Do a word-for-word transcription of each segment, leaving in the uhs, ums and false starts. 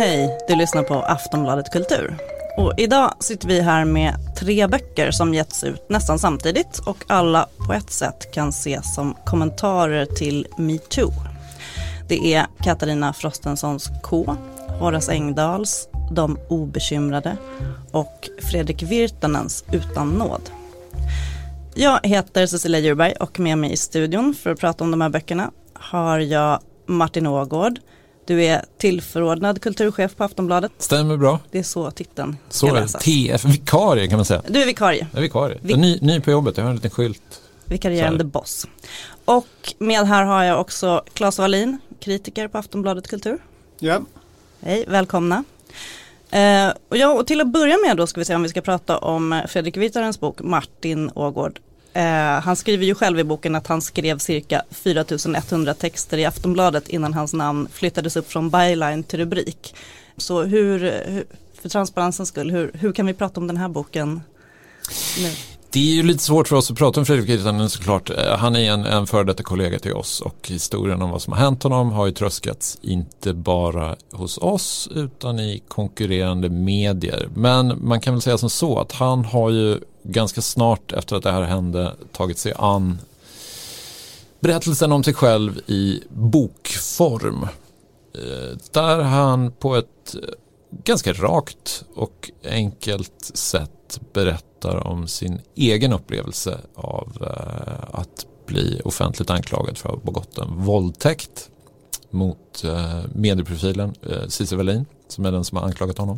Hej, du lyssnar på Aftonbladet Kultur. Och idag sitter vi här med tre böcker som getts ut nästan samtidigt och alla på ett sätt kan ses som kommentarer till MeToo. Det är Katarina Frostensons K, Horace Engdahls De obekymrade och Fredrik Virtanens Utan nåd. Jag heter Cecilia Djurberg och med mig i studion för att prata om de här böckerna har jag Martin Ågård. Du är tillförordnad kulturchef på Aftonbladet. Stämmer bra. Det är så titeln ska så läsas. T F, vikarie kan man säga. Du är vikarie. Jag är vikarie. Jag är ny, ny på jobbet, jag har en liten skylt. Vikarierande boss. Och med här har jag också Claes Wallin, kritiker på Aftonbladet Kultur. Ja. Hej, välkomna. Eh, och, ja, och till att börja med då ska vi se om vi ska prata om Fredrik Virtanens bok Martin Ågård. Eh, han skriver ju själv i boken att han skrev cirka fyra tusen etthundra texter i Aftonbladet innan hans namn flyttades upp från byline till rubrik. Så hur, hur för transparensens skull, hur, hur kan vi prata om den här boken nu? Det är ju lite svårt för oss att prata om Fredrik Virtanen såklart. Han är en, en före detta kollega till oss och historien om vad som har hänt honom har ju tröskats inte bara hos oss utan i konkurrerande medier. Men man kan väl säga som så att han har ju ganska snart efter att det här hände tagit sig an berättelsen om sig själv i bokform. Där han på ett ganska rakt och enkelt sätt berättar om sin egen upplevelse av eh, att bli offentligt anklagad för att ha begått en våldtäkt mot eh, medieprofilen eh, Cissi Wallin som är den som har anklagat honom.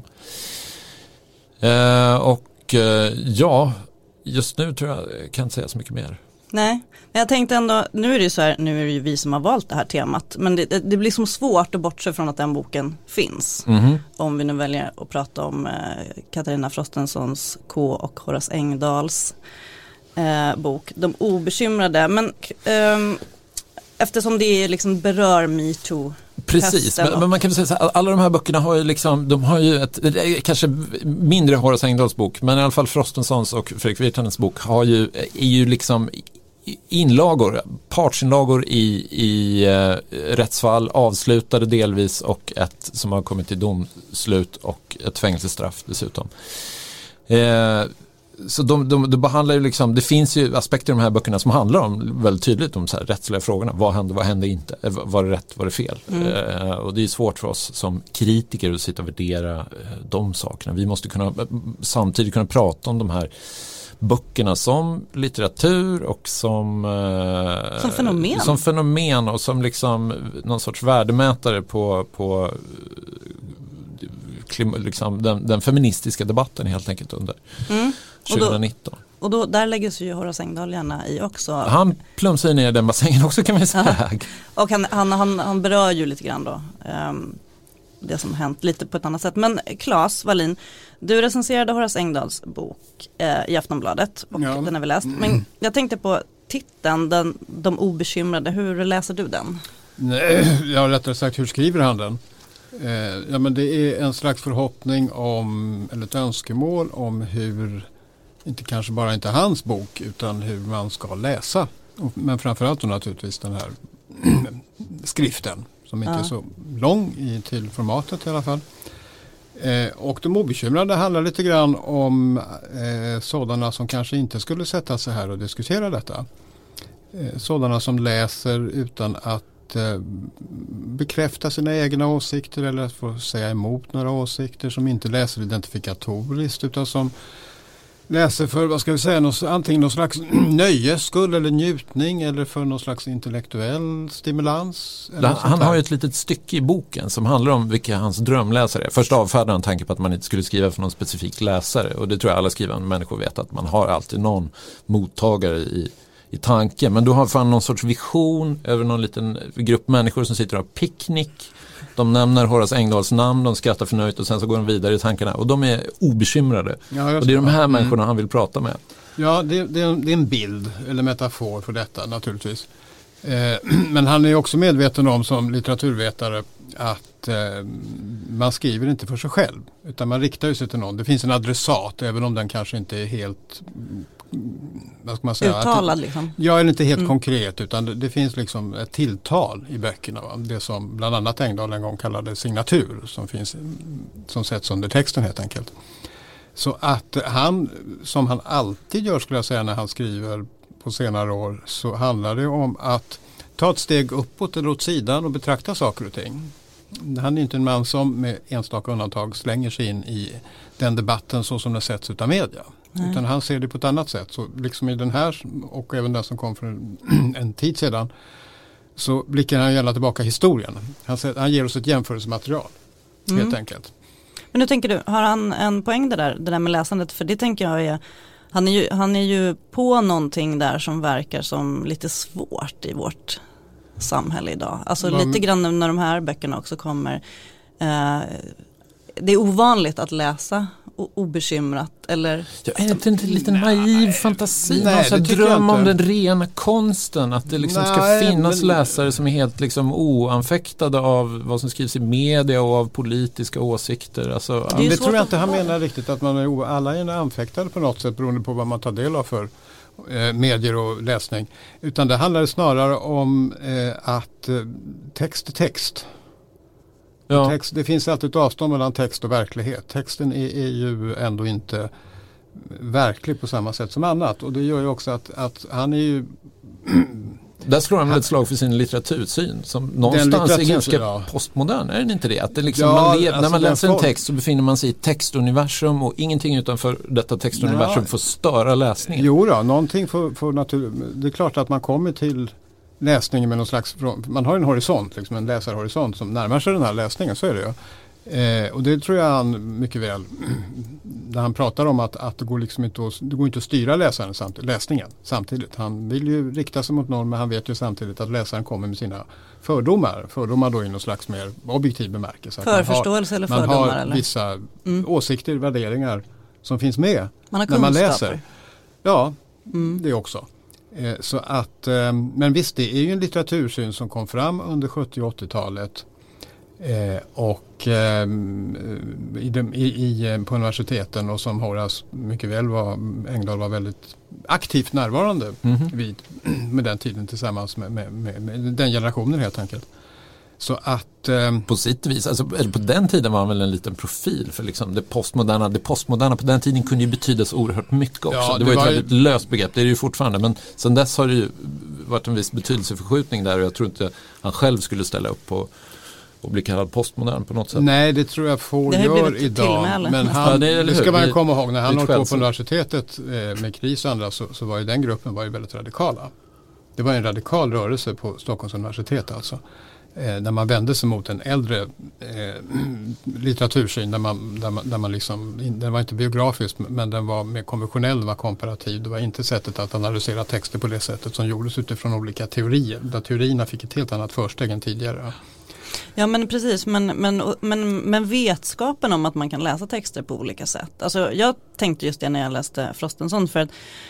Eh, och eh, ja, just nu tror jag jag kan inte säga så mycket mer. Nej, men jag tänkte ändå, nu är det ju så här, nu är det ju vi som har valt det här temat, men det, det blir som svårt att bortse från att den boken finns. Mm-hmm. Om vi nu väljer att prata om eh, Katarina Frostensons K och Horace Engdahls eh, bok De obekymrade, men eh, eftersom det liksom berör MeToo. Precis, men, men man kan väl säga så här, alla de här böckerna har ju liksom, de har ju ett, kanske mindre Horace Engdahls bok, men i alla fall Frostensons och Fredrik Virtanens bok har ju, är ju liksom inlagor, partsinlagor i, i uh, rättsfall, avslutade delvis och ett som har kommit till domslut och ett fängelsestraff dessutom. Eh, Så de, de, de behandlar ju liksom, det finns ju aspekter i de här böckerna som handlar om väldigt tydligt om så här rättsliga frågorna. Vad hände, vad hände inte? Var det rätt, var det fel? Mm. Eh, och det är svårt för oss som kritiker att sitta och värdera eh, de sakerna. Vi måste kunna samtidigt kunna prata om de här böckerna som litteratur och som eh, som fenomen. Som fenomen och som liksom någon sorts värdemätare på, på liksom den, den feministiska debatten helt enkelt under mm. tjugonitton. Och då, och då där lägger sig ju Horace Engdahl gärna i också. Han plumsar ner den bassängen också kan man säga. Och han, han, han, han berör ju lite grann då um, det som hänt lite på ett annat sätt. Men Claes Wallin, du recenserade Horace Engdahls bok eh, i Aftonbladet och ja. Den har vi läst. Men jag tänkte på titeln, den, De obekymrade. Hur läser du den? Nej, ja, rättare sagt, hur skriver han den? Eh, ja, men det är en slags förhoppning om, eller ett önskemål om hur, inte kanske bara inte hans bok, utan hur man ska läsa. Men framförallt då naturligtvis den här skriften, som inte ja. är så lång i, till formatet i alla fall. Eh, och De obekymrade handlar lite grann om eh, sådana som kanske inte skulle sätta sig här och diskutera detta. Eh, sådana som läser utan att bekräfta sina egna åsikter eller att få säga emot några åsikter, som inte läser identifikatoriskt utan som läser för, vad ska vi säga, något, antingen någon slags nöjeskull eller njutning eller för någon slags intellektuell stimulans. Eller han han har ju ett litet stycke i boken som handlar om vilka hans drömläsare är. Först avfärdar han tanken på att man inte skulle skriva för någon specifik läsare, och det tror jag alla skrivande människor vet, att man har alltid någon mottagare i i tanken, men då har fan någon sorts vision över någon liten grupp människor som sitter och har picknick. De nämner Horace Engdahls namn, de skrattar förnöjt och sen så går de vidare i tankarna och de är obekymrade. Ja, och det är de här människorna mm. han vill prata med. Ja, det, det, är en, det är en bild eller metafor för detta naturligtvis. Eh, men han är också medveten om som litteraturvetare att eh, man skriver inte för sig själv utan man riktar sig till någon. Det finns en adressat även om den kanske inte är helt vad ska man säga? Uttalad att, liksom. Ja, eller inte helt Mm. konkret, utan det, det finns liksom ett tilltal i böckerna. Va? Det som bland annat Engdahl en gång kallade signatur, som finns som sätts under texten helt enkelt. Så att han, som han alltid gör skulle jag säga när han skriver på senare år, så handlar det om att ta ett steg uppåt eller åt sidan och betrakta saker och ting. Han är inte en man som med enstaka undantag slänger sig in i den debatten så som den sätts utav media. Nej. Utan han ser det på ett annat sätt. Så liksom i den här och även den som kom för en, en tid sedan, så blickar han gärna tillbaka i historien. Han, säger, han ger oss ett jämförelsematerial mm. helt enkelt. Men nu tänker du, har han en poäng det där, det där med läsandet? För det tänker jag är, han är ju, han är ju på någonting där som verkar som lite svårt i vårt samhälle idag. Alltså mm. lite grann när de här böckerna också kommer. Eh, det är ovanligt att läsa o- obekymrat. Eller... Ja, är det inte en liten naiv fantasi? Nej, man dröm om den rena konsten. Att det liksom Nej, ska finnas men... läsare som är helt liksom oanfäktade av vad som skrivs i media och av politiska åsikter. Alltså, det, det tror jag inte han menar riktigt. Att man är, alla är anfäktade på något sätt beroende på vad man tar del av för eh, medier och läsning. Utan det handlar snarare om eh, att eh, text är text. Ja. Text, det finns alltid ett avstånd mellan text och verklighet. Texten är, är ju ändå inte verklig på samma sätt som annat. Och det gör ju också att, att han är ju... Där slår han ett slag för sin litteratursyn som någonstans är ganska ja. postmodern, är det inte det? Att det liksom, ja, man le- alltså när man läser en text så befinner man sig i textuniversum och ingenting utanför detta textuniversum ja. får störa läsningen. Jo då, någonting får, får natur... Det är klart att man kommer till läsningen med någon slags... Man har en horisont, liksom en läsarhorisont som närmar sig den här läsningen, så är det ju. Eh, och det tror jag han mycket väl, när han pratar om att, att det, går liksom inte att, det går inte att styra läsaren samtidigt, läsningen samtidigt. Han vill ju rikta sig mot någon, men han vet ju samtidigt att läsaren kommer med sina fördomar. Fördomar då i någon slags mer objektiv bemärkelse. Förförståelse eller fördomar? Man har eller? vissa mm. åsikter, värderingar som finns med man har när man kunskaper. läser. Ja, mm. det också. Eh, så att, eh, men visst, det är ju en litteratursyn som kom fram under sjuttio- och åttiotalet. Eh, och eh, i de, i, i, på universiteten, och som Horace mycket väl var, Engdahl var väldigt aktivt närvarande mm-hmm. vid, med den tiden tillsammans med, med, med, med den generationen helt enkelt. Så att, eh, på sitt vis, alltså, på den tiden var han väl en liten profil för liksom det postmoderna. Det postmoderna på den tiden kunde ju betyda så oerhört mycket också. Ja, det, det var, var ett väldigt ju... löst begrepp, det är det ju fortfarande. Men sen dess har det ju varit en viss betydelseförskjutning där, och jag tror inte han själv skulle ställa upp på och bli kallad postmodern på något sätt. Nej, det tror jag får gör idag. Men han, ja, det, det ska man komma ihåg, när han håller på på universitetet eh, med Kris och andra, så, så var ju den gruppen var ju väldigt radikala. Det var en radikal rörelse på Stockholms universitet alltså. Eh, när man vände sig mot en äldre eh, litteratursyn där man, där man, där man liksom, den var inte biografisk, men den var mer konventionell, den var komparativ. Det var inte sättet att analysera texter på det sättet som gjordes utifrån olika teorier. Där teorierna fick ett helt annat försteg än tidigare. Ja, men precis, men, men, men, men vetskapen om att man kan läsa texter på olika sätt. Alltså jag tänkte just det när jag läste Frostenson, för att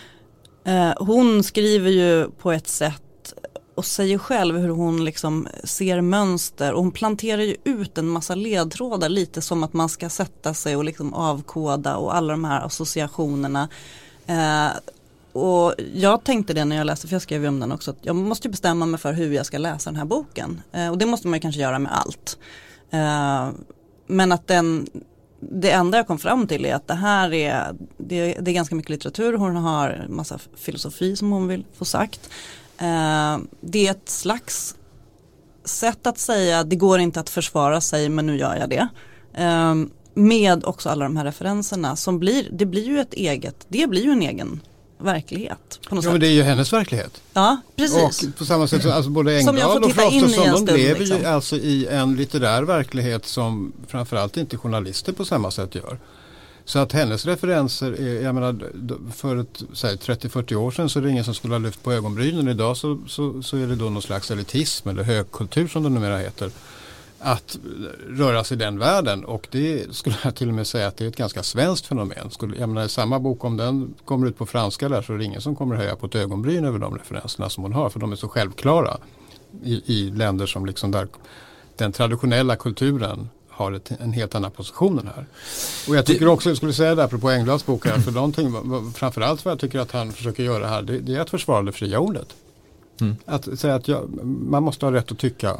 eh, hon skriver ju på ett sätt och säger själv hur hon liksom ser mönster, och hon planterar ju ut en massa ledtrådar, lite som att man ska sätta sig och liksom avkoda och alla de här associationerna. Eh, Och jag tänkte det när jag läste, för jag skrev ju om den också, att jag måste ju bestämma mig för hur jag ska läsa den här boken. Eh, och det måste man ju kanske göra med allt. Eh, men att den, det enda jag kom fram till är att det här är, det, det är ganska mycket litteratur. Hon har en massa filosofi som hon vill få sagt. Eh, det är ett slags sätt att säga, det går inte att försvara sig, men nu gör jag det. Eh, med också alla de här referenserna som blir, det blir ju ett eget, det blir ju en egen verklighet på något ja, sätt. Men det är ju hennes verklighet. Ja, precis. Och på samma sätt så alltså både Engdahl och Frostenson, de lever liksom. ju alltså i en litterär verklighet som framförallt inte journalister på samma sätt gör. Så att hennes referenser är, jag menar, för ett, säg, trettio till fyrtio år sedan så är det ingen som skulle ha lyft på ögonbrynen. Idag så, så, så är det då någon slags elitism eller högkultur som det numera heter, att röra sig i den världen, och det skulle jag till och med säga att det är ett ganska svenskt fenomen. Skulle, jag menar, samma bok, om den kommer ut på franska där, så är det ingen som kommer höja på ett ögonbryn över de referenserna som hon har, för de är så självklara i, i länder som liksom där den traditionella kulturen har ett, en helt annan position här. Och jag tycker också, jag skulle säga det apropå Engdahl's bok här, för någonting, framförallt vad jag tycker att han försöker göra här, det, det är att försvara det fria ordet. Mm. Att säga att jag, man måste ha rätt att tycka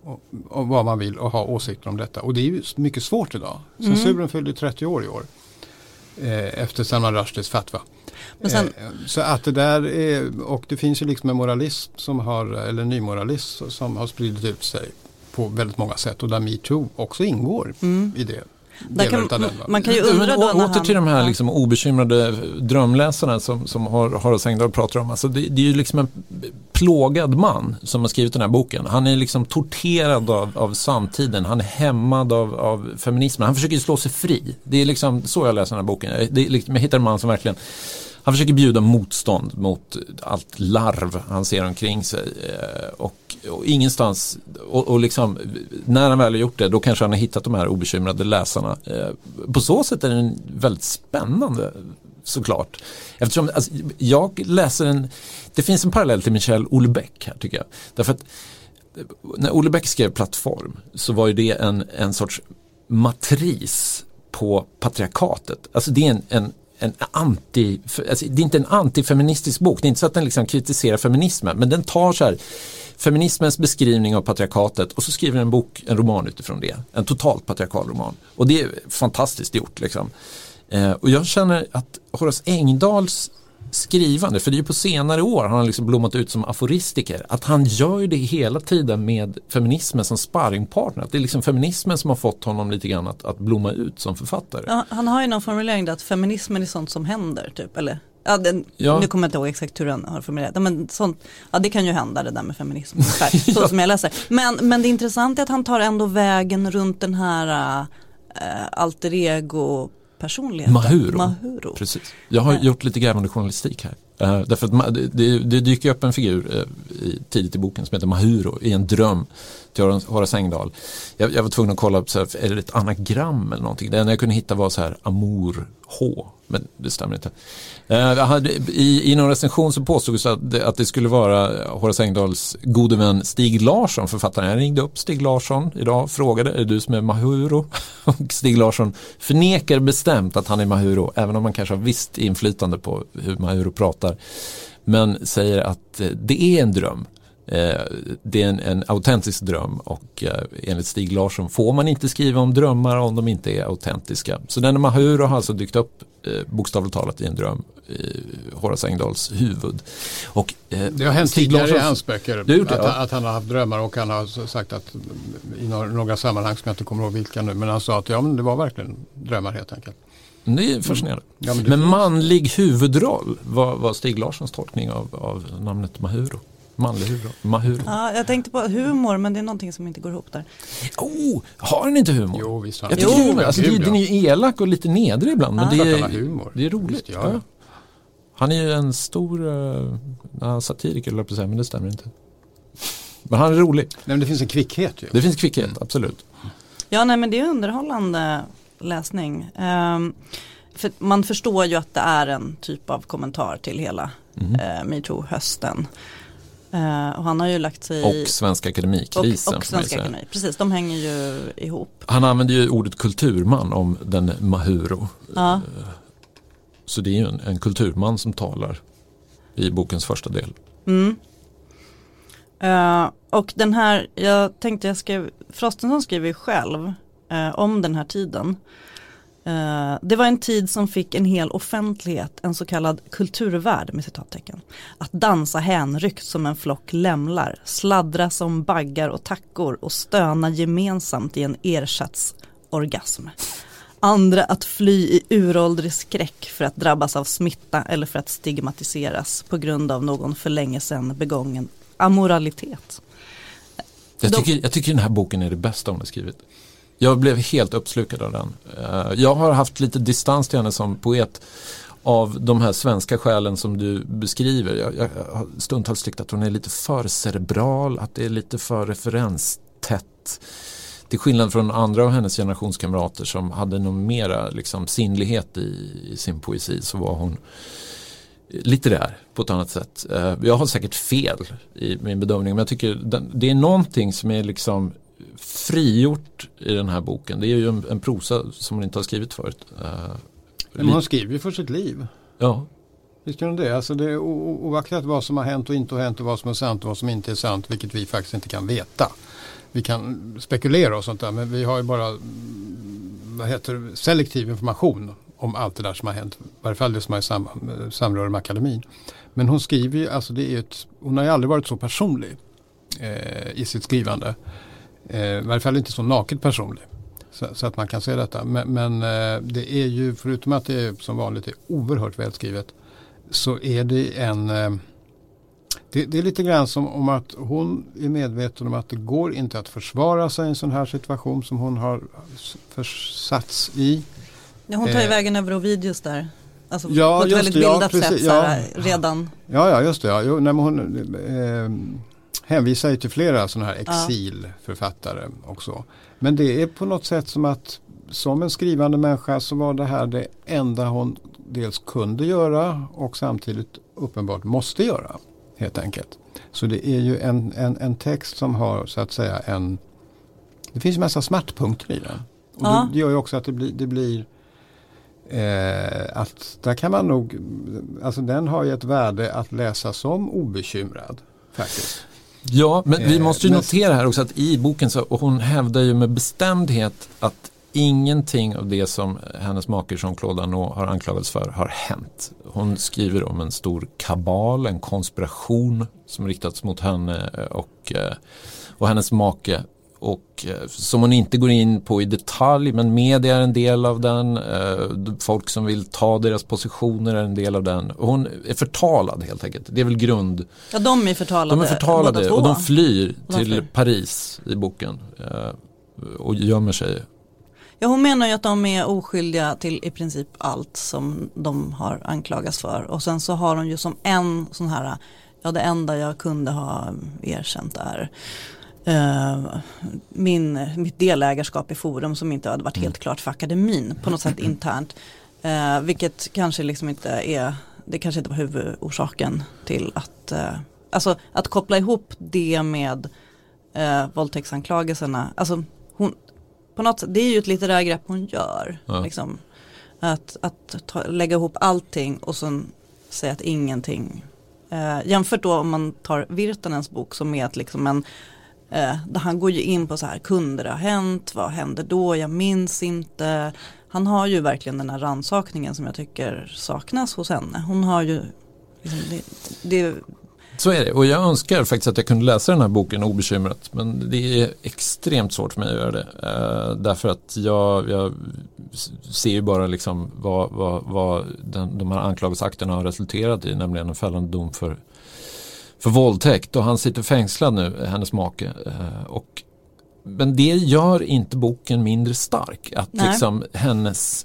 om vad man vill och ha åsikter om detta. Och det är ju mycket svårt idag. Censuren mm. fyllde trettio år i år. Eh, efter Salman Rushdies fatwa. Men sen, eh, så att det där är, och det finns ju liksom en moralism som har, eller en nymoralism som har spridit ut sig på väldigt många sätt. Och där MeToo också ingår mm. i det. Kan, man, man kan ju undra då åter han, till de här liksom obekymrade drömläsarna som, som Horace Engdahl pratar om. Alltså det, det är ju liksom en plågad man som har skrivit den här boken. Han är liksom torterad av, av samtiden. Han är hämmad av, av feminismen. Han försöker slå sig fri. Det är liksom så jag läser den här boken. Det är liksom, jag hittar en man som verkligen han försöker bjuda motstånd mot allt larv han ser omkring sig och, och ingenstans och, och liksom när han väl har gjort det då kanske han har hittat de här obekymrade läsarna. På så sätt är den väldigt spännande såklart. Eftersom alltså, jag läser en det finns en parallell till Michel Houellebecq här tycker jag. Därför att när Houellebecq skrev Plattform så var ju det en, en sorts matris på patriarkatet. Alltså det är en, en En anti, alltså det är inte en antifeministisk bok. Det är inte så att den liksom kritiserar feminismen. Men den tar så här feminismens beskrivning av patriarkatet och så skriver den en bok, en roman utifrån det. En totalt patriarkal roman. Och det är fantastiskt gjort liksom. Eh, och jag känner att Horace Engdahls skrivande, för det är ju på senare år han har liksom blommat ut som aforistiker, att han gör ju det hela tiden med feminismen som sparringpartner. Att det är liksom feminismen som har fått honom lite grann att, att blomma ut som författare. Ja, han har ju någon formulering där att feminismen är sånt som händer typ, eller ja, den, ja. Nu kommer jag inte ihåg exakt hur han har formulerat ja, men sånt, ja det kan ju hända det där med feminism ungefär, så ja. Som jag läser. Men, men det intressanta är att han tar ändå vägen runt den här äh, alter ego personligheten. Mahuro. Mahuro. Precis. Jag har gjort lite grävande journalistik här. Uh, därför att det, det, det dyker upp en figur uh, i, tidigt i boken som heter Mahuro i en dröm till Horace Engdahl. Jag, jag var tvungen att kolla upp så här, är det ett anagram eller någonting. Det enda jag kunde hitta var så här Amor H, men det stämmer inte. Uh, jag hade, i, I någon recension så påstod jag att det, att det skulle vara Horace Engdahls gode vän Stig Larsson, författaren. Jag ringde upp Stig Larsson idag och frågade, är det du som är Mahuro? Och Stig Larsson förnekar bestämt att han är Mahuro, även om man kanske har visst inflytande på hur Mahuro pratar. Men säger att det är en dröm. Det är en, en autentisk dröm och enligt Stig Larsson får man inte skriva om drömmar om de inte är autentiska. Så den Mahuro har alltså dykt upp bokstavligt talat i en dröm i Horace Engdahls huvud. Och, det har hänt tidigare i hans böcker det, att, ja. att han har haft drömmar och han har sagt att i några, några sammanhang som jag inte kommer ihåg vilka nu, men han sa att ja, men det var verkligen drömmar helt enkelt. Det är fascinerande. Mm. Ja, men, men manlig huvudroll var, var Stig Larssons tolkning av, av namnet Mahuro. Manlig huvudroll. Mahuro. Ja, jag tänkte på humor, men det är någonting som inte går ihop där. Oh, har den inte humor? Jo, visst har jag den. Jo, alltså, det, den är ju elak och lite nedrig ibland. Men ja. det, är, humor. det är roligt. Visst, ja. Ja. Han är ju en stor uh, satiriker, eller på säga, men det stämmer inte. Men han är rolig. Nej, men det finns en kvickhet ju. Det finns kvickhet, mm. absolut. Ja, nej, men det är underhållande läsning. Um, för man förstår ju att det är en typ av kommentar till hela mm. uh, MeToo-hösten. Uh, och han har ju lagt sig och Svenska Akademikrisen. Och, och Svenska Akademi, precis, de hänger ju ihop. Han använder ju ordet kulturman om den Mahuro. Ja. Uh, så det är ju en, en kulturman som talar i bokens första del. Mm. Uh, och den här, jag tänkte jag skrev, Frostenson skriver ju själv uh, om den här tiden. Uh, det var en tid som fick en hel offentlighet, en så kallad kulturvärld med citattecken. Att dansa hänryckt som en flock lämlar, sladdra som baggar och tackor och stöna gemensamt i en ersatsorgasm. Andra att fly i uråldrig skräck för att drabbas av smitta eller för att stigmatiseras på grund av någon för länge sedan begången amoralitet. Jag tycker, jag tycker den här boken är det bästa hon har skrivit. Jag blev helt uppslukad av den. Jag har haft lite distans till henne som poet av de här svenska skälen som du beskriver. Jag, jag har stundtals tyckt att hon är lite för cerebral, att det är lite för referenstätt. Till skillnad från andra av hennes generationskamrater som hade någon mera liksom, sinnlighet i, i sin poesi, så var hon litterär på ett annat sätt. Jag har säkert fel i min bedömning, men jag tycker den, det är någonting som är liksom frigjort i den här boken. Det är ju en, en prosa som hon inte har skrivit förut. Uh, Men hon skriver ju för sitt liv. Ja. Visst gör hon det? Alltså det är oaktat vad som har hänt och inte har hänt och vad som är sant och vad som inte är sant, vilket vi faktiskt inte kan veta. Vi kan spekulera och sånt där, men vi har ju bara vad heter, selektiv information om allt det där som har hänt. I varje fall det som är sam, samröre med akademin. Men hon skriver ju, alltså det är ett, hon har ju aldrig varit så personlig eh, i sitt skrivande. Eh, I varje fall inte så naket personlig. Så, så att man kan se detta. Men, men eh, det är ju, förutom att det är som vanligt är oerhört välskrivet, så är det en... Eh, det, det är lite grann som om att hon är medveten om att det går inte att försvara sig i en sån här situation som hon har försatts i. Ja, hon tar ju eh, vägen över Ovidius där. Alltså ja, på ett väldigt det, bildat ja, sätt precis, så här, ja. redan. Ja, ja, just det. Ja. Jo, nej, men hon eh, hänvisar ju till flera sådana här exilförfattare ja. också. Men det är på något sätt som att som en skrivande människa så var det här det enda hon dels kunde göra och samtidigt uppenbart måste göra, helt enkelt. Så det är ju en, en, en text som har så att säga en... Det finns en massa smärtpunkter i den. Och ja. det, det gör ju också att det blir... Det blir eh, att där kan man nog... Alltså den har ju ett värde att läsa som obekymrad, faktiskt. Ja, men vi måste ju notera här också att i boken så, och hon hävdar ju med bestämdhet att ingenting av det som hennes make Jean-Claude Arnault har anklagats för har hänt. Hon skriver om en stor kabal, en konspiration som riktats mot henne och, och hennes make. Och som hon inte går in på i detalj, men media är en del av den. Folk som vill ta deras positioner är en del av den. Och hon är förtalad helt enkelt. Det är väl grund. Ja, de är förtalade. De är förtalade och de flyr de till flyr. Paris i boken och gömmer sig. Ja, hon menar ju att de är oskyldiga till i princip allt som de har anklagats för. Och sen så har hon ju som en sån här, ja det enda jag kunde ha erkänt är Uh, min, mitt delägarskap i Forum som inte hade varit helt klart för akademin på något sätt internt, uh, vilket kanske liksom inte är, det kanske inte var huvudorsaken till att uh, alltså att koppla ihop det med uh, våldtäktsanklagelserna, alltså hon, på något sätt, det är ju ett litterärt grepp hon gör, ja. liksom, att, att ta, lägga ihop allting och sen säga att ingenting uh, jämfört då om man tar Virtanens bok som är att liksom en Eh, där han går ju in på så här, kunde det ha hänt, vad hände då, jag minns inte. Han har ju verkligen den här rannsakningen som jag tycker saknas hos henne. Hon har ju liksom, det, det... Så är det, och jag önskar faktiskt att jag kunde läsa den här boken obekymrat, men det är extremt svårt för mig att göra det. Eh, därför att jag, jag ser ju bara liksom vad, vad, vad den, de här anklagelseakterna har resulterat i, nämligen en fällande dom för för våldtäkt, och han sitter fängslad nu, hennes make. Och, men det gör inte boken mindre stark. Att Nej. liksom hennes,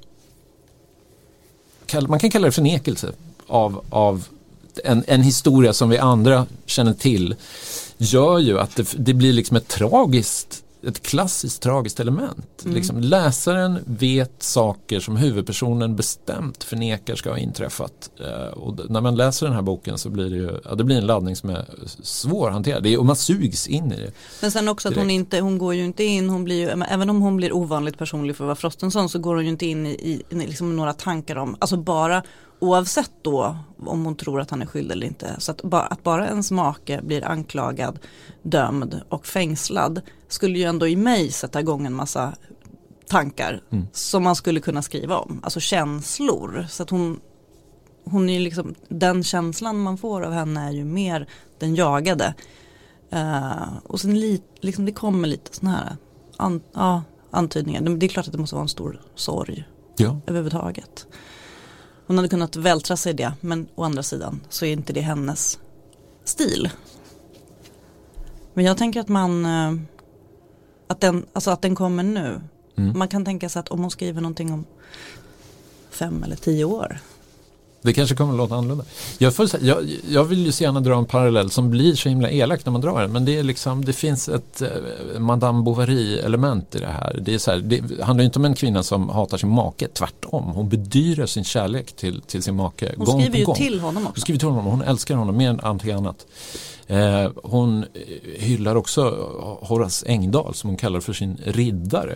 man kan kalla det förnekelse av, av en, en historia som vi andra känner till, gör ju att det, det blir liksom ett tragiskt, ett klassiskt tragiskt element. Mm. Liksom, läsaren vet saker som huvudpersonen bestämt förnekar ska ha inträffat. Uh, och när man läser den här boken så blir det ju, ja, det blir en laddning som är svårhanterad. Det är, och man sugs in i det. Men sen också direkt. Att hon inte, hon går ju inte in, hon blir ju, även om hon blir ovanligt personlig för att vara Frostenson, så går hon ju inte in i, i, i liksom några tankar om, alltså bara oavsett då om hon tror att han är skyldig eller inte. Så att bara, att bara ens make blir anklagad, dömd och fängslad skulle ju ändå i mig sätta igång en massa tankar mm. som man skulle kunna skriva om. Alltså känslor. Så att hon, hon är ju liksom, den känslan man får av henne är ju mer den jagade. Uh, och sen lite, liksom det kommer lite sån här an, ja, antydningar. Det är klart att det måste vara en stor sorg ja. överhuvudtaget. Hon hade kunnat vältra sig i det, men å andra sidan så är inte det hennes stil. Men jag tänker att man att den, alltså att den kommer nu. Mm. Man kan tänka sig att om hon skriver någonting om fem eller tio år, Det kanske kommer att låta annorlunda. Jag, får, jag, jag vill ju så gärna dra en parallell som blir så himla elak när man drar den. Men det, är liksom, det finns ett eh, Madame Bovary-element i det här. Det, är så här, det handlar ju inte om en kvinna som hatar sin make. Tvärtom. Hon bedyrar sin kärlek till, till sin make. Hon gång skriver på ju gång. till honom också. Hon skriver till honom. Hon älskar honom mer än allting annat. Eh, hon hyllar också Horace Engdahl som hon kallar för sin riddare.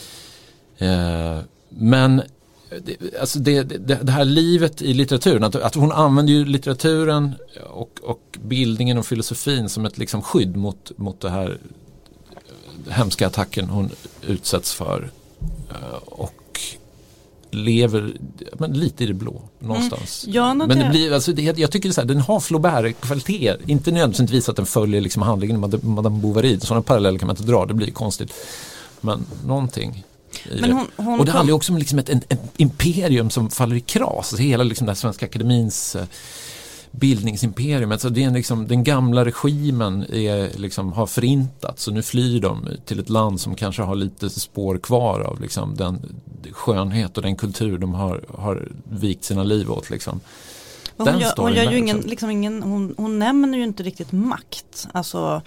Eh, men Det, alltså det, det, det här livet i litteraturen, att, att hon använder ju litteraturen och, och bildningen och filosofin som ett liksom skydd mot, mot det här hemska attacken hon utsätts för och lever men, lite i det blå någonstans. Mm. Ja, men det blir, alltså, det, jag tycker det är så här, den har Flaubert-kvaliteter, inte nödvändigtvis att den följer liksom handlingen med Madame Bovary, sådana paralleller kan man inte dra, det blir konstigt, men någonting. Men hon, hon och det kom... handlar också om liksom ett, ett, ett imperium som faller i kras. Alltså hela liksom den svenska akademins uh, bildningsimperium. Alltså det är liksom, den gamla regimen är, liksom, har förintats och nu flyr de till ett land som kanske har lite spår kvar av liksom, den skönhet och den kultur de har, har vikt sina liv åt. Liksom. Hon gör, hon gör ju ingen, liksom ingen hon, hon nämner ju inte riktigt makt. Alltså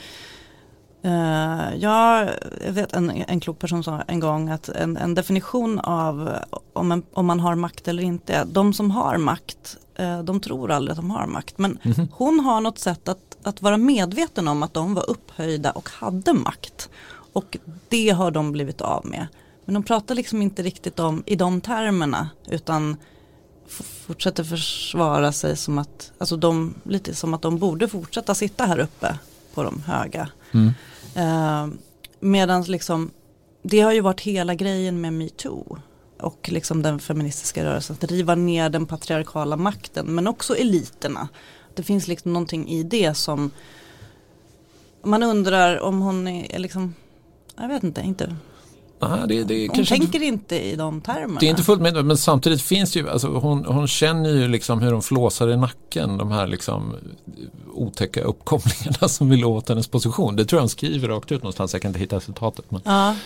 Uh, jag vet en, en klok person sa en gång att en, en definition av om, en, om man har makt eller inte, de som har makt, uh, de tror aldrig att de har makt, men mm-hmm. hon har något sätt att, att vara medveten om att de var upphöjda och hade makt, och det har de blivit av med, men de pratar liksom inte riktigt om i de termerna, utan f- fortsätter försvara sig som att, alltså de, lite som att de borde fortsätta sitta här uppe på de höga. Mm. Uh, medan liksom, det har ju varit hela grejen med MeToo och liksom den feministiska rörelsen, att riva ner den patriarkala makten, men också eliterna. Det finns liksom någonting i det som man undrar om hon är liksom, jag vet inte, inte Aha, det, det hon kanske tänker inte, inte i de termerna. Det är inte fullt med, men samtidigt finns det ju, alltså hon, hon känner ju liksom hur de flåsar i nacken, de här liksom otäcka uppkopplingarna som vill åt hennes position. Det tror jag hon skriver rakt ut någonstans, jag kan inte hitta resultatet. Men, ja.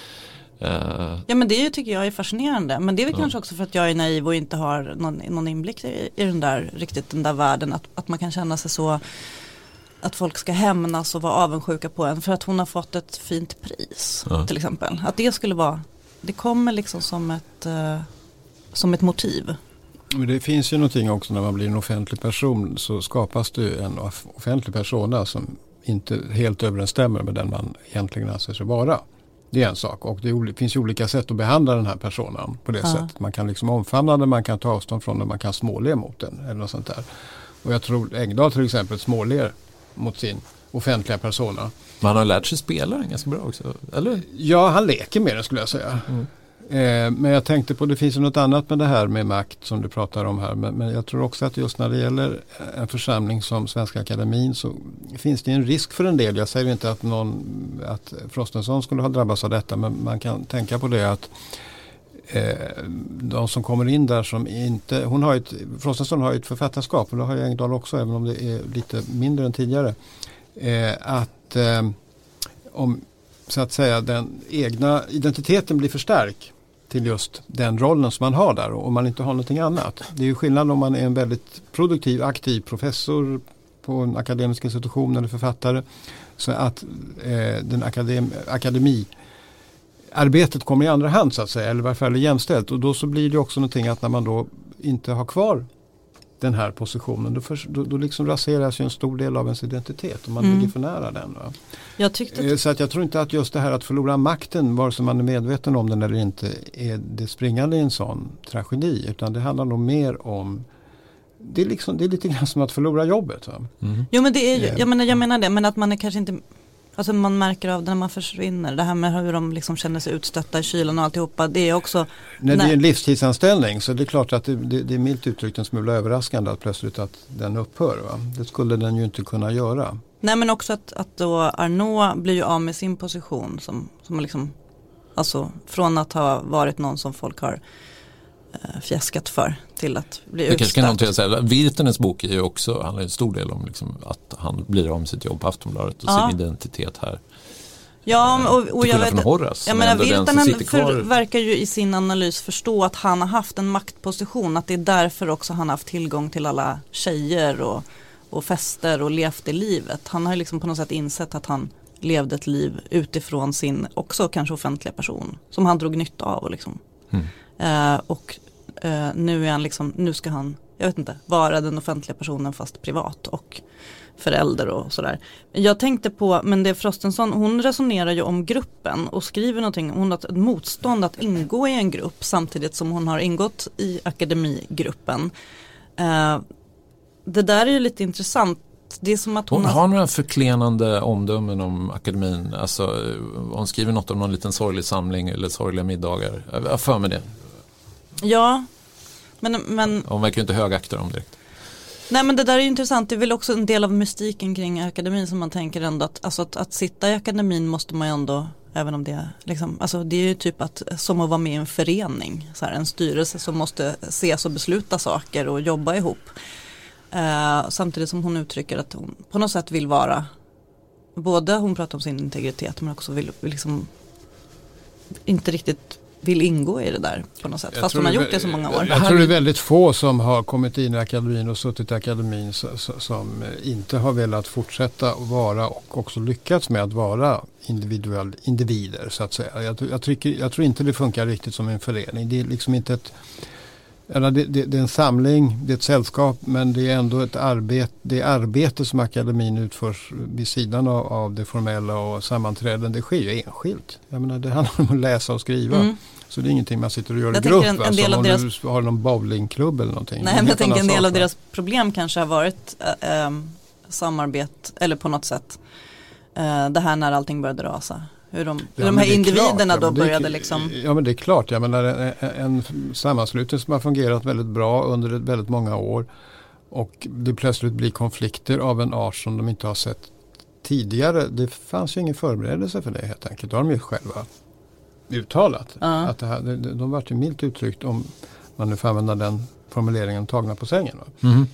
Uh, ja, men det tycker jag är fascinerande, men det är väl ja. kanske också för att jag är naiv och inte har någon, någon inblick i, i den där, riktigt den där världen, att, att man kan känna sig så, att folk ska hämnas och vara avundsjuka på en för att hon har fått ett fint pris, ja. till exempel. Att det skulle vara, det kommer liksom som ett, uh, som ett motiv. Men det finns ju någonting också när man blir en offentlig person, så skapas det en offentlig persona som inte helt överensstämmer med den man egentligen anser sig vara. Det är en sak, och det finns ju olika sätt att behandla den här personen på det ja. sättet. Man kan liksom omfamna den, man kan ta avstånd från den, man kan småle mot den eller något sånt där. Och jag tror Engdahl till exempel småler mot sin offentliga persona. Man har lärt sig spela den ganska bra också, eller? Ja, han leker med det skulle jag säga. Mm. Eh, men jag tänkte på, det finns ju något annat med det här med makt som du pratar om här. Men, men jag tror också att just när det gäller en församling som Svenska Akademin, så finns det en risk för en del. Jag säger inte att, någon, att Frostenson skulle ha drabbats av detta, men man kan tänka på det att eh, de som kommer in där som inte, hon har ett, Frostenson har ett författarskap, och det har ju Engdahl också, även om det är lite mindre än tidigare. Eh, att eh, om så att säga den egna identiteten blir förstärkt till just den rollen som man har där, och om man inte har någonting annat. Det är ju skillnad om man är en väldigt produktiv, aktiv professor på en akademisk institution eller författare, så att eh, den akadem, akademiarbetet kommer i andra hand så att säga, eller i varje fall jämställt, och då så blir det också någonting att när man då inte har kvar den här positionen, då, för, då, då liksom raseras ju en stor del av ens identitet om man mm. ligger för nära den. Va? Jag tyckte att... Så att jag tror inte att just det här att förlora makten, vare sig man är medveten om den eller inte, är det springande i en sån tragedi, utan det handlar nog mer om, det är, liksom, det är lite grann som att förlora jobbet. Va? Mm. Jo, men det är ju, jag menar, jag menar det, men att man är kanske inte, alltså man märker av det när man försvinner, det här med hur de liksom känner sig utstötta i kylan och alltihopa, det är också... När det är en livstidsanställning, så det är klart att det, det, det är milt uttryckt en smula överraskande att plötsligt att den upphör. Va? Det skulle den ju inte kunna göra. Nej, men också att, att då Arnaud blir ju av med sin position som, som liksom, alltså från att ha varit någon som folk har eh, fjäskat för till att bli utstött. Det kanske kan något säga, Virtanens bok är ju också, handlar en stor del om liksom att han blir av med sitt jobb på Aftonbladet och ja. sin identitet här. Ja, och, och jag vet, från Horace, jag menar, Virtanen kvar... verkar ju i sin analys förstå att han har haft en maktposition, att det är därför också han har haft tillgång till alla tjejer och, och fester och levt det livet. Han har liksom på något sätt insett att han levde ett liv utifrån sin också kanske offentliga person som han drog nytta av och liksom. Mm. Eh, och eh, nu är han liksom, nu ska han, jag vet inte, vara den offentliga personen fast privat och förälder och sådär. Jag tänkte på, men det är Frostenson, hon resonerar ju om gruppen och skriver någonting, hon har ett motstånd att ingå i en grupp samtidigt som hon har ingått i akademigruppen. Eh, det där är ju lite intressant. Det är som att hon, hon har några förklenande omdömen om akademin. Alltså, hon skriver något om någon liten sorglig samling eller sorgliga middagar. Jag för mig det. Ja, men... men hon verkar ju inte högakta dem direkt. Nej, men det där är ju intressant. Det är väl också en del av mystiken kring akademin som man tänker ändå att, alltså att, att sitta i akademin måste man ju ändå, även om det liksom, alltså det är ju typ att, som att vara med i en förening, så här, en styrelse som måste ses och besluta saker och jobba ihop. Uh, samtidigt som hon uttrycker att hon på något sätt vill vara, både hon pratar om sin integritet men också vill, vill liksom inte riktigt vill ingå i det där på något sätt, jag fast hon har gjort det så många år. Jag tror det är väldigt få som har kommit in i akademin och suttit i akademin som inte har velat fortsätta att vara och också lyckats med att vara individuell, individer så att säga. Jag, jag, tycker, jag tror inte det funkar riktigt som en förening. Det är liksom inte ett Eller det, det, det är en samling, det är ett sällskap, men det är ändå ett arbete, det arbete som akademin utförs vid sidan av, av det formella och sammanträden, det sker ju enskilt. Jag menar, det handlar om att läsa och skriva. Mm. Så det är ingenting man sitter och gör jag i grupp. En, en del av deras... du har någon bowlingklubb eller någonting. Nej, men jag tänker en del av deras problem kanske har varit äh, äh, samarbete, eller på något sätt äh, det här när allting började rasa. Hur de, hur ja, de här individerna klart, då ja, började det, liksom... Ja, men det är klart. Jag menar, en, en sammanslutning som har fungerat väldigt bra under väldigt många år och det plötsligt blir konflikter av en art som de inte har sett tidigare. Det fanns ju ingen förberedelse för det helt enkelt. Då har de ju själva uttalat. Uh-huh. Att det här, de, de var ju milt uttryckt, om man nu får använda den formuleringen, tagna på sängen. Va? Mm.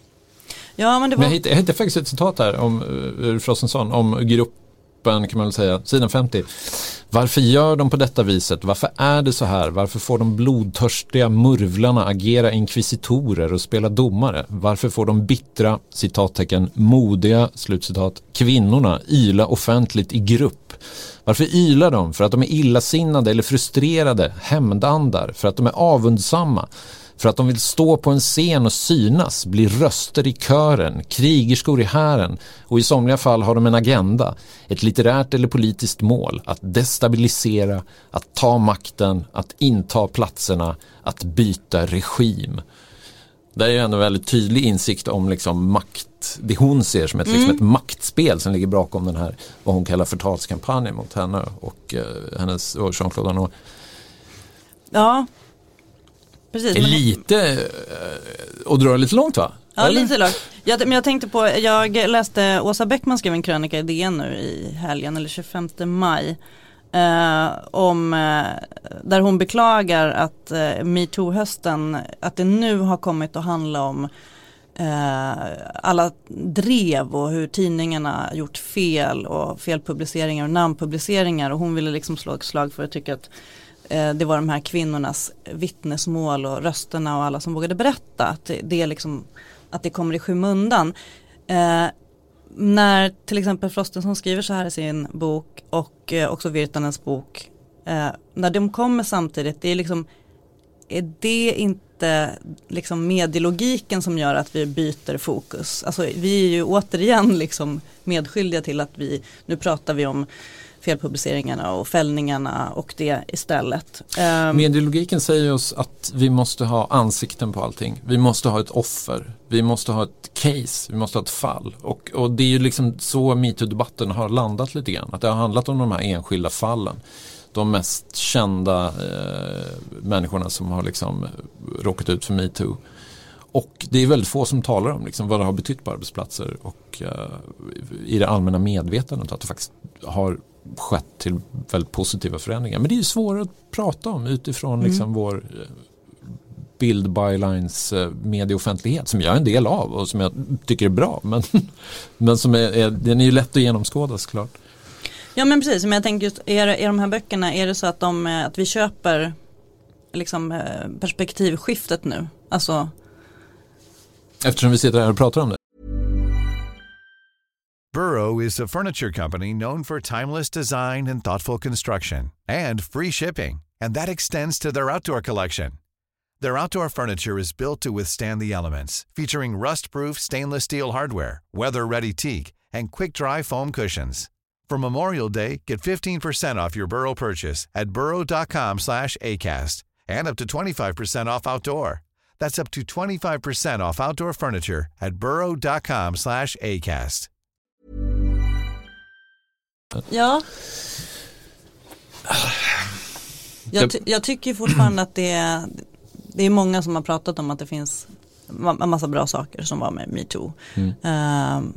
Ja, men det var... men jag hittade, jag hittade faktiskt ett citat här om uh, Frostenson, om grupp kan man väl säga, sidan femtio. Varför gör de på detta viset? Varför är det så här? Varför får de blodtörstiga murvlarna agera inkvisitorer och spela domare? Varför får de bittra, citattecken, modiga, slutcitat, kvinnorna yla offentligt i grupp? Varför ylar de? För att de är illasinnade eller frustrerade, hämndandar, för att de är avundsamma, för att de vill stå på en scen och synas, bli röster i kören, krigerskor i hären, och i somliga fall har de en agenda, ett litterärt eller politiskt mål, att destabilisera, att ta makten, att inta platserna, att byta regim. Det är ju ändå väldigt tydlig insikt om liksom makt, det hon ser som ett, mm. liksom ett maktspel som ligger bakom den här, vad hon kallar förtalskampanjen mot henne och uh, hennes och Jean-Claude Arnault. Ja. Precis, men... Lite och dra lite långt, va? Ja, eller? Lite långt. Jag, men jag tänkte på, jag läste Åsa Bäckman skrev en krönika i D N nu i helgen, eller tjugofemte maj, eh, om, eh, där hon beklagar att eh, MeToo-hösten, att det nu har kommit att handla om eh, alla drev och hur tidningarna gjort fel och felpubliceringar och namnpubliceringar, och hon ville liksom slå ett slag för att tycka att det var de här kvinnornas vittnesmål och rösterna och alla som vågade berätta, att det, det är liksom, att det kommer i skymundan. Eh, när till exempel Frostenson skriver så här i sin bok och eh, också Virtanens bok, eh, när de kommer samtidigt, det är liksom, är det inte liksom medielogiken som gör att vi byter fokus? Alltså vi är ju återigen liksom medskyldiga till att vi, nu pratar vi om felpubliceringarna och fällningarna och det istället. Um, Medielogiken säger oss att vi måste ha ansikten på allting. Vi måste ha ett offer. Vi måste ha ett case. Vi måste ha ett fall. Och, och det är ju liksom så MeToo-debatten har landat lite grann. Att det har handlat om de här enskilda fallen. De mest kända eh, människorna som har liksom råkat ut för MeToo. Och det är väldigt få som talar om liksom vad det har betytt på arbetsplatser och uh, i det allmänna medvetandet, att det faktiskt har skett till väldigt positiva förändringar. Men det är ju svårare att prata om utifrån mm. liksom vår uh, bild bylines uh, medieoffentlighet, som jag är en del av och som jag tycker är bra, men, men som är, är, den är ju lätt att genomskåda, såklart. Ja men precis, men jag tänker just, är, är de här böckerna, är det så att, de, att vi köper liksom perspektivskiftet nu? Alltså... Eftersom vi sitter här och pratar om det. Burrow is a furniture company known for timeless design and thoughtful construction and free shipping, and that extends to their outdoor collection. Their outdoor furniture is built to withstand the elements, featuring rust-proof stainless steel hardware, weather-ready teak, and quick-dry foam cushions. For Memorial Day, get fifteen percent off your Burrow purchase at burrow.com slash ACAST and up to twenty-five percent off outdoor. That's up to twenty-five percent off outdoor furniture at burrow.com slash ACAST. Ja. Jag, ty- jag tycker fortfarande att det är, det är många som har pratat om att det finns en massa bra saker som var med MeToo. Mm. Uh,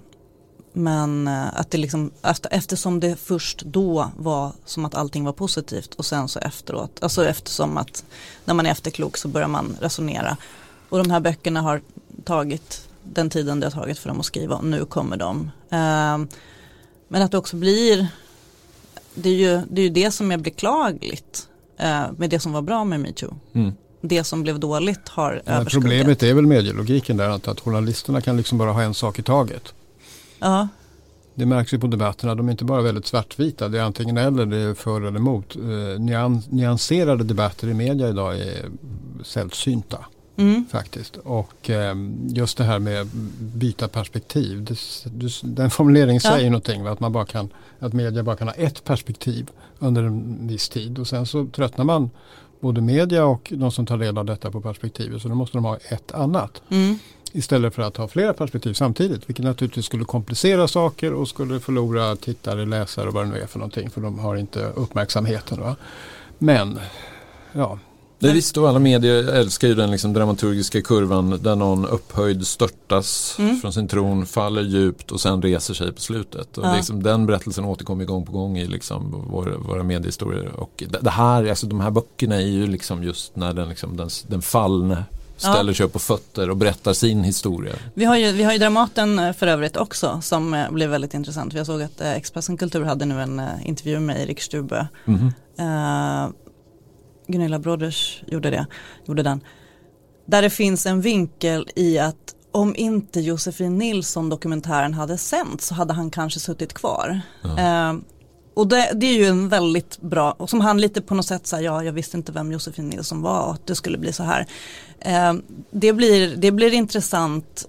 men att det liksom, eftersom det först då var som att allting var positivt och sen så efteråt, alltså eftersom att när man är efterklok så börjar man resonera. Och de här böckerna har tagit den tiden det har tagit för dem att skriva och nu kommer de. Uh, Men att det också blir, det är ju det, är ju det som är beklagligt eh, med det som var bra med MeToo. Mm. Det som blev dåligt har ja, överskuggat. Problemet är väl medielogiken där, att, att journalisterna kan liksom bara ha en sak i taget. Ja. Det märks ju på debatterna, de är inte bara väldigt svartvita, det är antingen eller, det är för eller emot. Eh, nyans, nyanserade debatter i media idag är sällsynta. Mm. Faktiskt. Och eh, just det här med byta perspektiv, det, det, den formuleringen ja. säger någonting, att man bara kan, att media bara kan ha ett perspektiv under en viss tid och sen så tröttnar man, både media och de som tar del av detta på perspektivet, så då måste de ha ett annat. Mm. Istället för att ha flera perspektiv samtidigt, vilket naturligtvis skulle komplicera saker och skulle förlora tittare, läsare och vad det nu är för någonting, för de har inte uppmärksamheten. Va? Men, ja. Det visst, och alla medier älskar ju den liksom dramaturgiska kurvan där någon upphöjd störtas mm. från sin tron, faller djupt och sen reser sig på slutet. Och ja. liksom, den berättelsen återkommer gång på gång i liksom våra, våra mediehistorier. Och det, det här, alltså de här böckerna är ju liksom just när den, liksom, den, den fallne ställer ja. sig upp på fötter och berättar sin historia. Vi har ju, vi har ju Dramaten för övrigt också som eh, blev väldigt intressant. Jag såg att eh, Expressen Kultur hade nu en eh, intervju med Erik Stube. Mm. Eh, Gunilla Broders gjorde det, gjorde den. Där det finns en vinkel i att om inte Josefin Nilsson dokumentären hade sänt så hade han kanske suttit kvar. Mm. Eh, och det, det är ju en väldigt bra, och som han lite på något sätt säger, ja jag visste inte vem Josefin Nilsson var och att det skulle bli så här. Eh, det, blir, det blir intressant.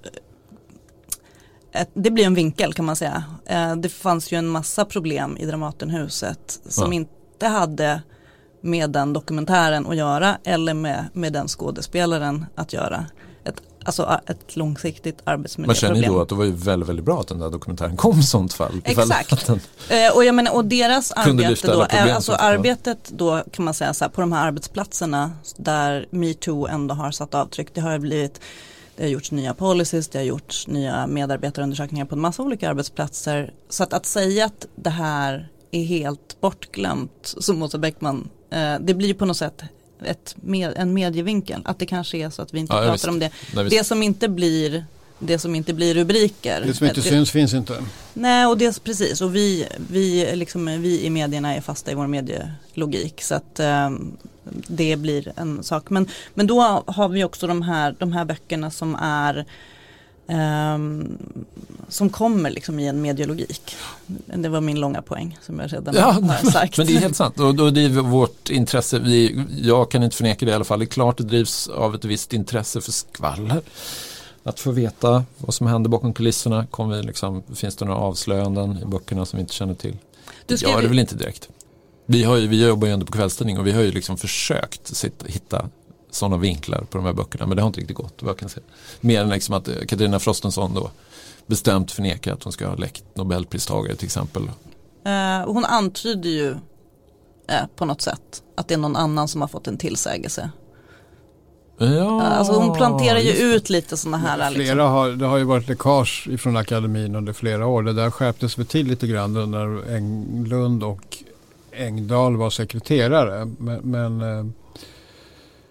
Det blir en vinkel kan man säga. Eh, det fanns ju en massa problem i Dramatenhuset som mm. inte hade med den dokumentären att göra eller med, med den skådespelaren att göra. Ett, alltså ett långsiktigt arbetsmiljöproblem. Man känner ju då att det var ju väldigt, väldigt bra att den där dokumentären kom i sånt fall. Exakt. Den eh, och, jag menar, och deras arbete då, alltså arbetet då kan man säga så här, på de här arbetsplatserna där MeToo ändå har satt avtryck. Det har blivit, det har gjorts nya policies, det har gjorts nya medarbetarundersökningar på en massa olika arbetsplatser. Så att, att säga att det här är helt bortglömt som Åsa Bäckman, eh, det blir på något sätt ett med, en medievinkel, att det kanske är så att vi inte ja, pratar visst. om det. Nej, det som inte blir det som inte blir rubriker. Det som inte det, syns finns inte. Nej, och det är precis, och vi vi liksom vi i medierna är fasta i vår medielogik så att eh, det blir en sak, men men då har vi också de här de här böckerna som är Um, som kommer liksom i en mediologik. Det var min långa poäng som jag redan ja, har sagt. Men det är helt sant. Och, och det är vårt intresse. Vi, jag kan inte förneka det i alla fall. Det är klart det drivs av ett visst intresse för skvaller. Att få veta vad som händer bakom kulisserna. Kommer vi liksom, finns det några avslöjanden i böckerna som vi inte känner till? Du ja, det är väl inte direkt. Vi, har ju, vi jobbar ju ändå på kvällstidning och vi har ju liksom försökt sitta, hitta sådana vinklar på de här böckerna, men det har inte riktigt gått, vad jag kan säga. Mer än liksom att Katarina Frostenson då bestämt förnekar att hon ska ha läckt Nobelpristagare till exempel. Uh, hon antyder ju uh, på något sätt att det är någon annan som har fått en tillsägelse. Ja, uh, alltså hon planterar ju ut lite sådana här. Flera liksom. har, det har ju varit läckage ifrån akademin under flera år. Det där skärptes väl till lite grann när Englund och Engdahl var sekreterare. Men, men uh,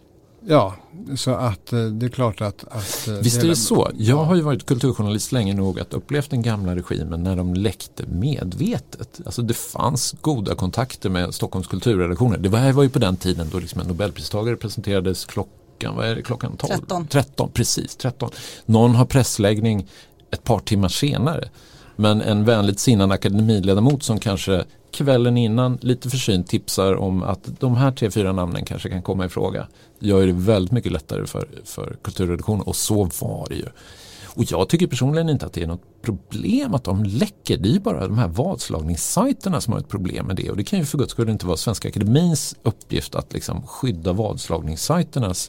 Ja, så att det är klart att... att Visst är det så. Jag har ju varit kulturjournalist länge nog att upplevt den gamla regimen när de läckte medvetet. Alltså det fanns goda kontakter med Stockholms kulturredaktioner. Det var, var ju på den tiden då liksom en Nobelpristagare presenterades klockan, vad är det, klockan tolv? tretton. tretton, precis, tretton. Någon har pressläggning ett par timmar senare. Men en vänligt sinnad akademiledamot som kanske kvällen innan lite försynt tipsar om att de här tre, fyra namnen kanske kan komma i fråga. Gör det väldigt mycket lättare för, för kulturredaktionen, och så var det ju. Och jag tycker personligen inte att det är något problem att de läcker. Det är ju bara de här vadslagningssajterna som har ett problem med det. Och det kan ju för guds skull inte vara Svenska Akademins uppgift att liksom skydda vadslagningssajternas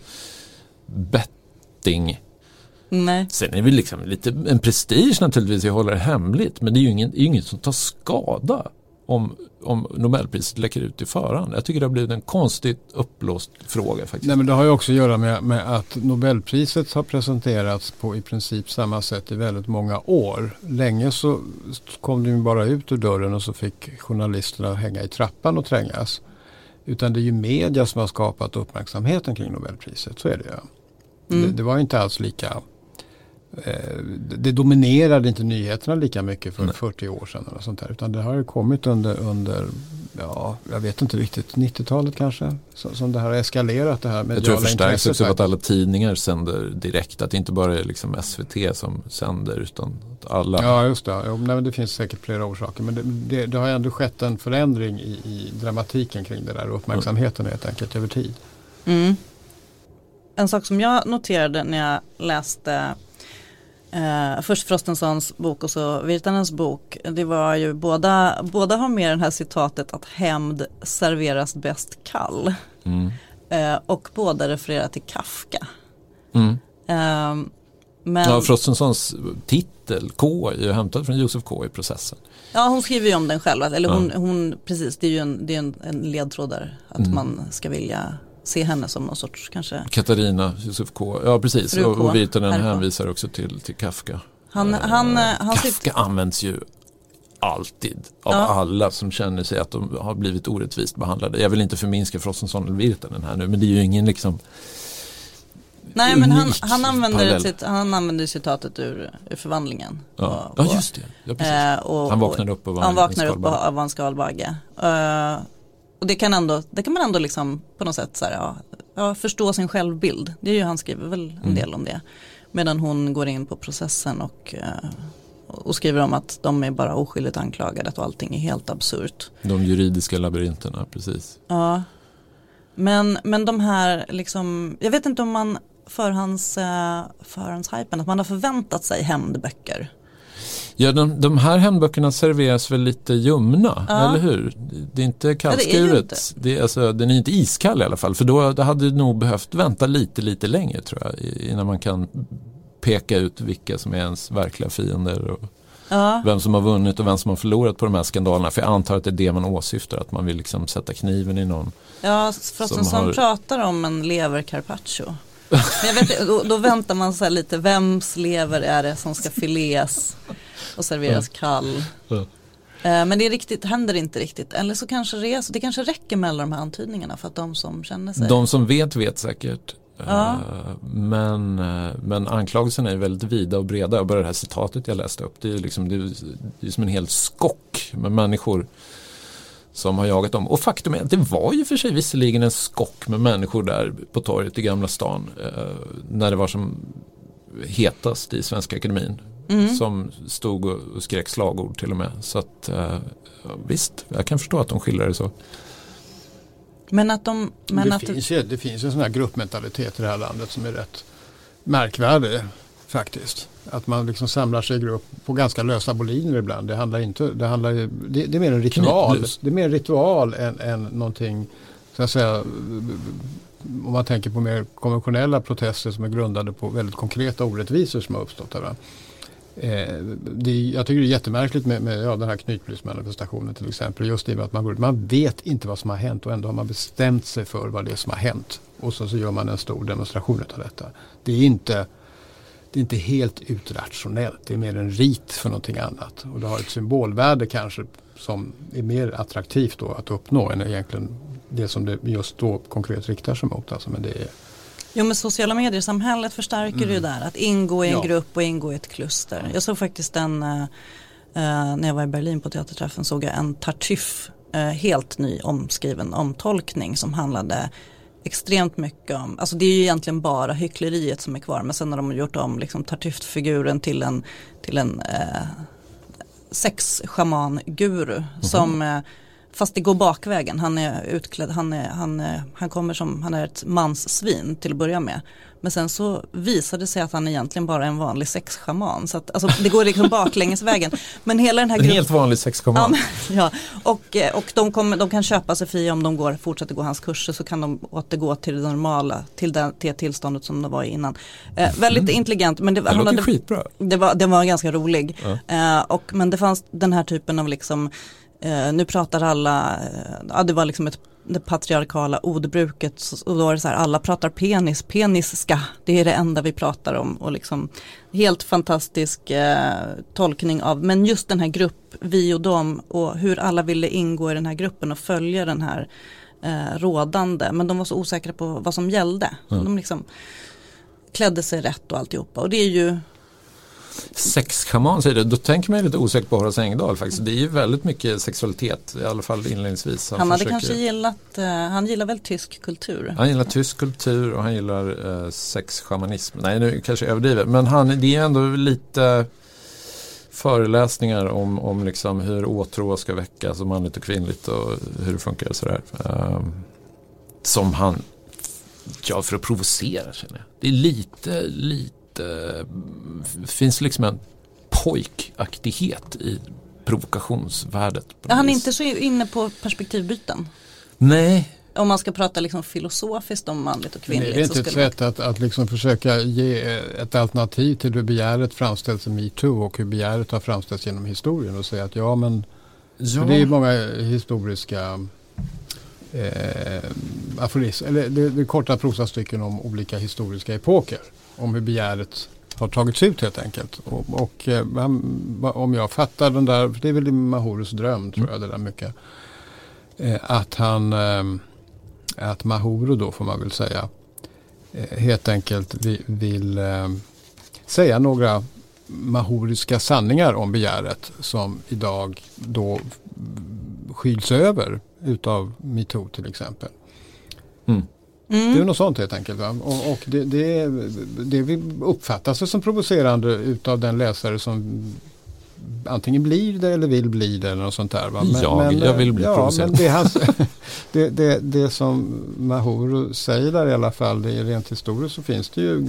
betting. Nej. Sen är det liksom lite en prestige naturligtvis att hålla det hemligt, men det är ju ingen, inget som tar skada om, om Nobelpriset läcker ut i förhand. Jag tycker det har blivit en konstigt upplåst fråga faktiskt. Nej, men det har ju också att göra med, med att Nobelpriset har presenterats på i princip samma sätt i väldigt många år. Länge så kom det ju bara ut ur dörren och så fick journalisterna hänga i trappan och trängas. Utan det är ju media som har skapat uppmärksamheten kring Nobelpriset, så är det ju. Mm. Det, det var inte alls lika... Det dominerade inte nyheterna lika mycket för Nej. fyrtio år sedan eller sånt där, utan det har ju kommit under, under ja, jag vet inte riktigt, nittiotalet kanske, som det här har eskalerat det här mediala intresset. Jag tror det förstärks också av att alla tidningar sänder direkt, att det inte bara är liksom S V T som sänder utan att alla... Ja, just det. Jo, nej, men det finns säkert flera orsaker, men det, det, det har ändå skett en förändring i, i dramatiken kring det där och uppmärksamheten mm. helt enkelt över tid. Mm. En sak som jag noterade när jag läste Uh, först Frostensons bok och så Virtanens bok, det var ju båda, båda har med det här citatet att hämnd serveras bäst kall. Mm. Uh, och båda refererar till Kafka. Mm. Uh, men... Ja, Frostensons titel K är ju hämtad från Josef K i processen. Ja, hon skriver ju om den själv. Eller hon, ja. hon precis, det är ju en, det är en, en ledtråd där. Att mm. man ska vilja se henne som någon sorts kanske... Katarina, Josef K. Ja, precis. K. Och, och Virtanen hänvisar också till, till Kafka. Han, han, han Kafka sitter... används ju alltid av ja. alla som känner sig att de har blivit orättvist behandlade. Jag vill inte förminska Frostensson eller Virtanen här nu, men det är ju ingen liksom... Nej, men han, han, använder sitt, han använder citatet ur, ur förvandlingen. Ja, och, och, ja just det. Ja, precis. Eh, och, han vaknar upp och var han vaknar upp och var en skalbagge. Uh, och det kan, ändå, det kan man ändå liksom på något sätt så här, ja, ja, förstå sin självbild. Det är ju, han skriver väl en mm. del om det. Medan hon går in på processen och, uh, och skriver om att de är bara oskyldigt anklagade och allting är helt absurt. De juridiska labyrinterna, precis. Ja. Men, men de här liksom, jag vet inte om man förhands, uh, förhandshypen, att man har förväntat sig hämndböcker. Ja, de, de här hämndböckerna serveras väl lite ljumna, ja. eller hur? Det är inte kallskuret. Ja, det är det är, alltså, den är inte iskall i alla fall, för då, då hade det nog behövt vänta lite, lite längre tror jag, innan man kan peka ut vilka som är ens verkliga fiender och ja. vem som har vunnit och vem som har förlorat på de här skandalerna. För jag antar att det är det man åsyftar, att man vill liksom sätta kniven i någon. Ja, Frostensson har... pratar om en lever carpaccio. Men jag vet, då, då väntar man så här lite, vems lever är det som ska fileas och serveras kall. Ja. Uh, men det är riktigt, händer inte riktigt. Eller så kanske det, är, så det kanske räcker med alla de här antydningarna för att de som känner sig. De som vet vet säkert. Ja. Uh, men, uh, men anklagelserna är väldigt vida och breda. Och bara det här citatet jag läste upp, det är, liksom, det är, det är som en hel skock med människor som har jagat dem. Och faktum är att det var ju för sig visserligen en skock med människor där på torget i Gamla stan eh, när det var som hetast i Svenska Akademin. Mm. Som stod och skrek slagord till och med. Så att eh, visst, jag kan förstå att de skiljer det så. Men att de... Men det, att finns ju, det finns ju en sån här gruppmentalitet i det här landet som är rätt märkvärdig faktiskt. Att man liksom samlar sig i grupp på ganska lösa boliner ibland. Det handlar inte, det handlar ju, det, det är mer en ritual. Knyplös. Det är mer en ritual än, än någonting, så att säga, om man tänker på mer konventionella protester som är grundade på väldigt konkreta orättvisor som har uppstått där. Va? Eh, det, jag tycker det är jättemärkligt med, med ja, den här knytblivsmanifestationen till exempel. Just det med att man, man vet inte vad som har hänt och ändå har man bestämt sig för vad det är som har hänt. Och så, så gör man en stor demonstration av detta. Det är inte Det är inte helt utrationellt. Det är mer en rit för någonting annat. Och det har ett symbolvärde kanske som är mer attraktivt då att uppnå än egentligen det som det just då konkret riktar sig mot. Alltså, men det är, Jo, men sociala medier-samhället förstärker mm. ju där. Att ingå i en ja. grupp och ingå i ett kluster. Jag såg faktiskt en, uh, när jag var i Berlin på teaterträffen, såg jag en Tartuffe, uh, helt ny omskriven omtolkning som handlade extremt mycket om, alltså det är ju egentligen bara hyckleriet som är kvar, men sen har de gjort om liksom Tartuffe-figuren till en, till en uh, sex-schaman-guru mm-hmm. som... Uh, Fast det går bakvägen. Han är utklädd, han, är, han, är, han kommer som, han är ett manssvin till att börja med. Men sen så visade det sig att han egentligen bara är en vanlig sexschaman. Så att, alltså, det går liksom baklängesvägen. Men hela den här gruppen... En helt vanlig sexschaman. Ja, ja, och, och de, kommer, de kan köpa sig fria om de går, fortsätter gå hans kurser, så kan de återgå till det normala, till det, till det tillståndet som det var innan. Eh, väldigt mm. intelligent. Men det, det han låter hade, skitbra. Det var, det var ganska rolig. Ja. Eh, och, men det fanns den här typen av liksom... Uh, nu pratar alla, uh, ja, det var liksom ett, det patriarkala ordbruket, och då är det så här, alla pratar penis, peniska, det är det enda vi pratar om, och liksom helt fantastisk uh, tolkning av, men just den här grupp, vi och dem, och hur alla ville ingå i den här gruppen och följa den här uh, rådande, men de var så osäkra på vad som gällde. Mm. De liksom klädde sig rätt och alltihopa, och det är ju sexschaman säger det, då tänker man ju lite osäkert på Horace Engdahl faktiskt. Det är ju väldigt mycket sexualitet, i alla fall inledningsvis. Han, han hade försöker... kanske gillat, uh, han gillar väl tysk kultur? Han gillar tysk kultur och han gillar uh, sexschamanism. Nej, nu kanske jag överdriver, men han, det är ändå lite föreläsningar om, om liksom hur åtrå ska väckas, som manligt och kvinnligt och hur det funkar och sådär. Uh, som han, ja, för att provocera, känner jag. Det är lite, lite Det finns liksom en pojkaktighet i provokationsvärdet. Ja, han är inte så inne på perspektivbyten. Nej. Om man ska prata liksom filosofiskt om manligt och kvinnligt. Det är inte ett sätt man... att, att liksom försöka ge ett alternativ till hur begäret framställs i MeToo och hur begäret har framställts genom historien, och säga att ja, men ja. Det är många historiska eh, aforismer, eller det, det är korta prosastycken om olika historiska epoker. Om hur begäret har tagits ut helt enkelt. Och, och eh, om jag fattar den där, för det är väl Mahorus dröm tror jag det där mycket. Eh, att han, eh, att Mahoro då får man väl säga, eh, helt enkelt vill, vill eh, säga några mahoriska sanningar om begäret som idag då skyls över utav MeToo till exempel. Mm. Mm. Det är något sånt helt enkelt. Va? Och, och det, det, det uppfattas som provocerande utav den läsare som antingen blir det eller vill bli det eller något sånt där. Va? Men, ja, men, jag vill bli ja, provocerad. Men det, hans, det, det, det som Mahoro säger där i alla fall, det är rent historiskt, så finns det ju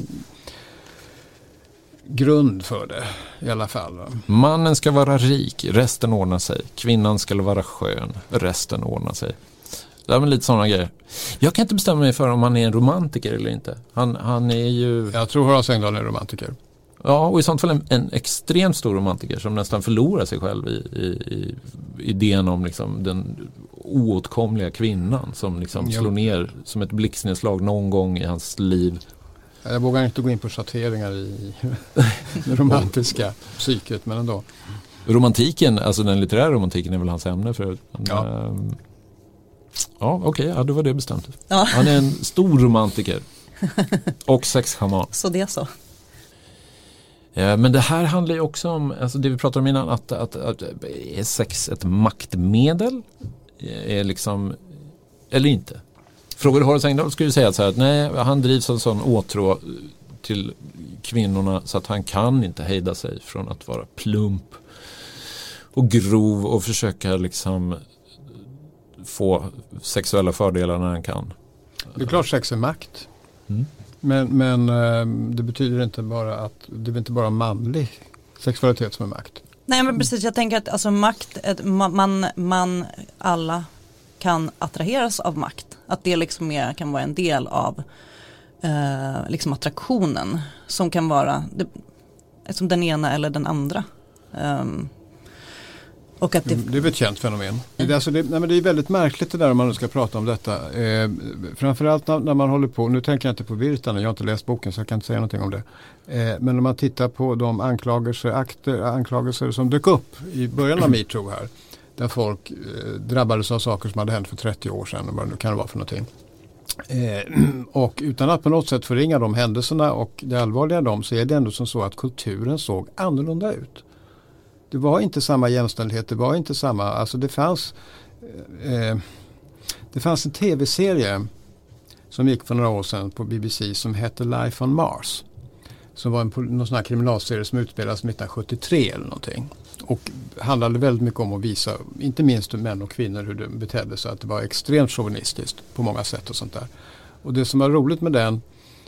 grund för det i alla fall. Va? Mannen ska vara rik, resten ordnar sig. Kvinnan ska vara skön, resten ordnar sig. Det är lite sådana grejer. Jag kan inte bestämma mig för om han är en romantiker eller inte. Han, han är ju... Jag tror Horace Engdahl är en romantiker. Ja, och i sånt fall en, en extremt stor romantiker som nästan förlorar sig själv i, i, i idén om liksom den oåtkomliga kvinnan som liksom slår ner som ett blixtnedslag någon gång i hans liv. Jag vågar inte gå in på schatteringar i det romantiska psyket, men ändå. Romantiken, alltså den litterära romantiken är väl hans ämne för... Ja. Ähm, Ja, okej, okay, ja, då var det bestämt. Ja. Han är en stor romantiker och sexschaman. Så det är så. Ja, men det här handlar ju också om, alltså det vi pratade om innan, att, att, att är sex ett maktmedel? Är liksom, eller inte? Frågar du Horace Engdahl skulle du säga så här att nej, han drivs en sån åtrå till kvinnorna så att han kan inte hejda sig från att vara plump och grov och försöka liksom få sexuella fördelar när han kan. Det är klart sex är makt. Mm. Men, men det betyder inte bara att det är inte bara manlig sexualitet som är makt. Nej, men precis, jag tänker att alltså makt, ett, man, man alla kan attraheras av makt. Att det liksom är, kan vara en del av eh, liksom attraktionen som kan vara det, som den ena eller den andra. Um, Och att det... det är väl ett känt fenomen. Det är, alltså det, nej men det är väldigt märkligt det där om man ska prata om detta. Eh, framförallt när, när man håller på, nu tänker jag inte på Virtanen, jag har inte läst boken så jag kan inte säga någonting om det. Eh, men om man tittar på de anklagelser, akter, anklagelser som dök upp i början av MeToo här. Där folk eh, drabbades av saker som hade hänt för trettio år sedan. Vad det kan det vara för någonting. Eh, och utan att på något sätt förringa de händelserna och det allvarliga dem, så är det ändå som så att kulturen såg annorlunda ut. Det var inte samma jämställdhet, det var inte samma, alltså det fanns eh, det fanns en tv-serie som gick för några år sedan på B B C som hette Life on Mars. Som var en, någon sån här kriminalserie som utspelades nittonhundrasjuttiotre eller någonting. Och handlade väldigt mycket om att visa, inte minst män och kvinnor, hur de betedde sig. Att det var extremt chauvinistiskt på många sätt och sånt där. Och det som var roligt med den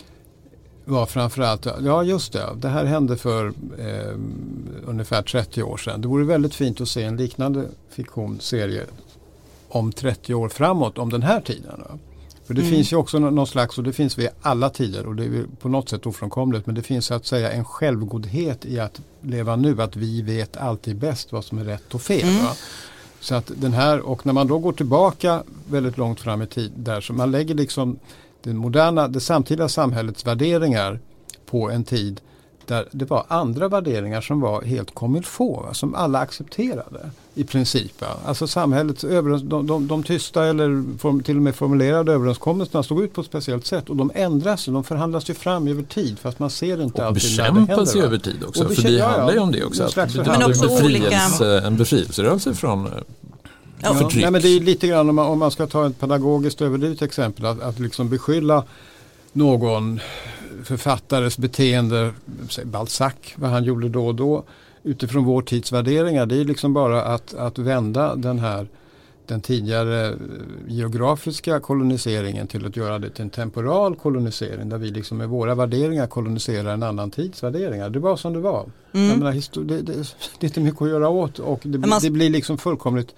var framförallt, ja just det, det här hände för eh, ungefär trettio år sedan. Det vore väldigt fint att se en liknande fiktionsserie om trettio år framåt, om den här tiden. Då. För det mm. finns ju också någon slags, och det finns vid alla tider och det är på något sätt ofrånkomligt, men det finns så att säga en självgodhet i att leva nu, att vi vet alltid bäst vad som är rätt och fel. Mm. Va? Så att den här, och när man då går tillbaka väldigt långt fram i tid där, så man lägger liksom det moderna, det samtida samhällets värderingar på en tid där det var andra värderingar som var helt comme il faut, va? Som alla accepterade i princip. Va? Alltså samhällets överens, de, de, de tysta eller form, till och med formulerade överenskommelserna stod ut på ett speciellt sätt och de ändras, de förhandlas ju fram över tid fast man ser inte och alltid när det händer. Och bekämpas ju över tid också, för det ja, handlar ju om det också. Att det men också befrielse, olika... en befrielserörelse från ja, förtryck. Nej, men det är lite grann om man, om man ska ta ett pedagogiskt överdrivet exempel, att, att liksom beskylla någon författares beteende, säg Balzac, vad han gjorde då och då utifrån vår tids värderingar, det är liksom bara att, att vända den här den tidigare geografiska koloniseringen till att göra det till en temporal kolonisering där vi liksom med våra värderingar koloniserar en annan tids värderingar. Det var som det var. Mm. Jag menar, histor- det, det, det är inte mycket att göra åt och det, man... det blir liksom fullkomligt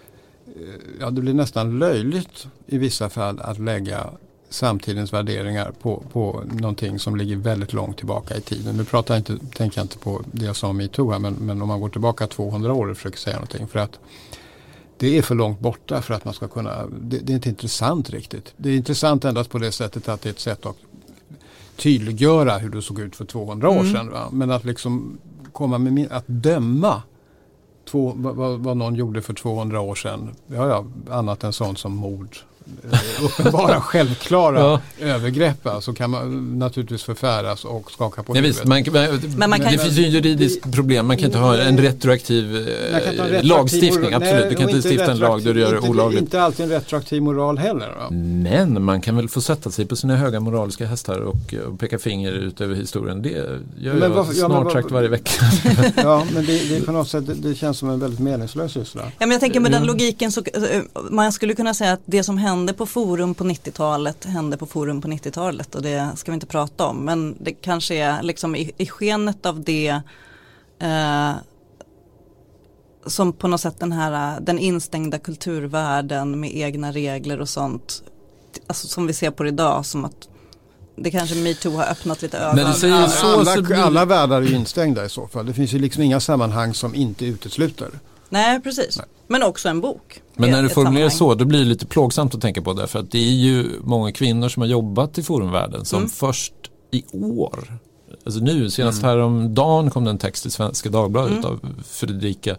ja, det blir nästan löjligt i vissa fall att lägga samtidens värderingar på, på någonting som ligger väldigt långt tillbaka i tiden. Nu pratar jag inte, tänker jag inte på det jag sa om MeToo här, men, men om man går tillbaka tvåhundra år och försöker säga någonting, för att det är för långt borta för att man ska kunna, det, det är inte intressant riktigt. Det är intressant endast på det sättet att det är ett sätt att tydliggöra hur det såg ut för tvåhundra år mm. sedan. Va? Men att liksom komma med min, att döma två, vad, vad någon gjorde för tvåhundra år sedan, ja, ja, annat än sånt som mord, uppenbara självklara ja. övergrepp, så kan man naturligtvis förfäras och skaka på ja, huvudet. Visst, man, man, men man kan, det finns ju en juridiskt problem, man kan inte ha en retroaktiv, eh, retroaktiv lagstiftning, moral, absolut, nej, du kan inte stifta en lag där du gör det olagligt. Inte alltid en retroaktiv moral heller. Va? Men man kan väl få sätta sig på sina höga moraliska hästar och, och peka finger ut över historien, det gör men jag varför, snart ja, sagt varje vecka. Ja, men det, det är på något sätt, det, det känns som en väldigt meningslös syssla. Ja, men jag tänker med den logiken så man skulle kunna säga att det som hände på Forum på nittiotalet hände på Forum på nittiotalet och det ska vi inte prata om, men det kanske är liksom i, i skenet av det eh, som på något sätt den här den instängda kulturvärlden med egna regler och sånt, alltså som vi ser på idag, som att det kanske MeToo har öppnat lite ögon. Men det säger alla, så, alla, så blir... alla världar är instängda i så fall. Det finns ju liksom inga sammanhang som inte utesluter. Nej, precis. Nej. Men också en bok. Men när du formulerar så, då blir det lite plågsamt att tänka på det. För att det är ju många kvinnor som har jobbat i forumvärlden som mm. först i år, alltså nu, senast mm. här om dagen kom det en text i Svenska Dagbladet mm. av Fredrika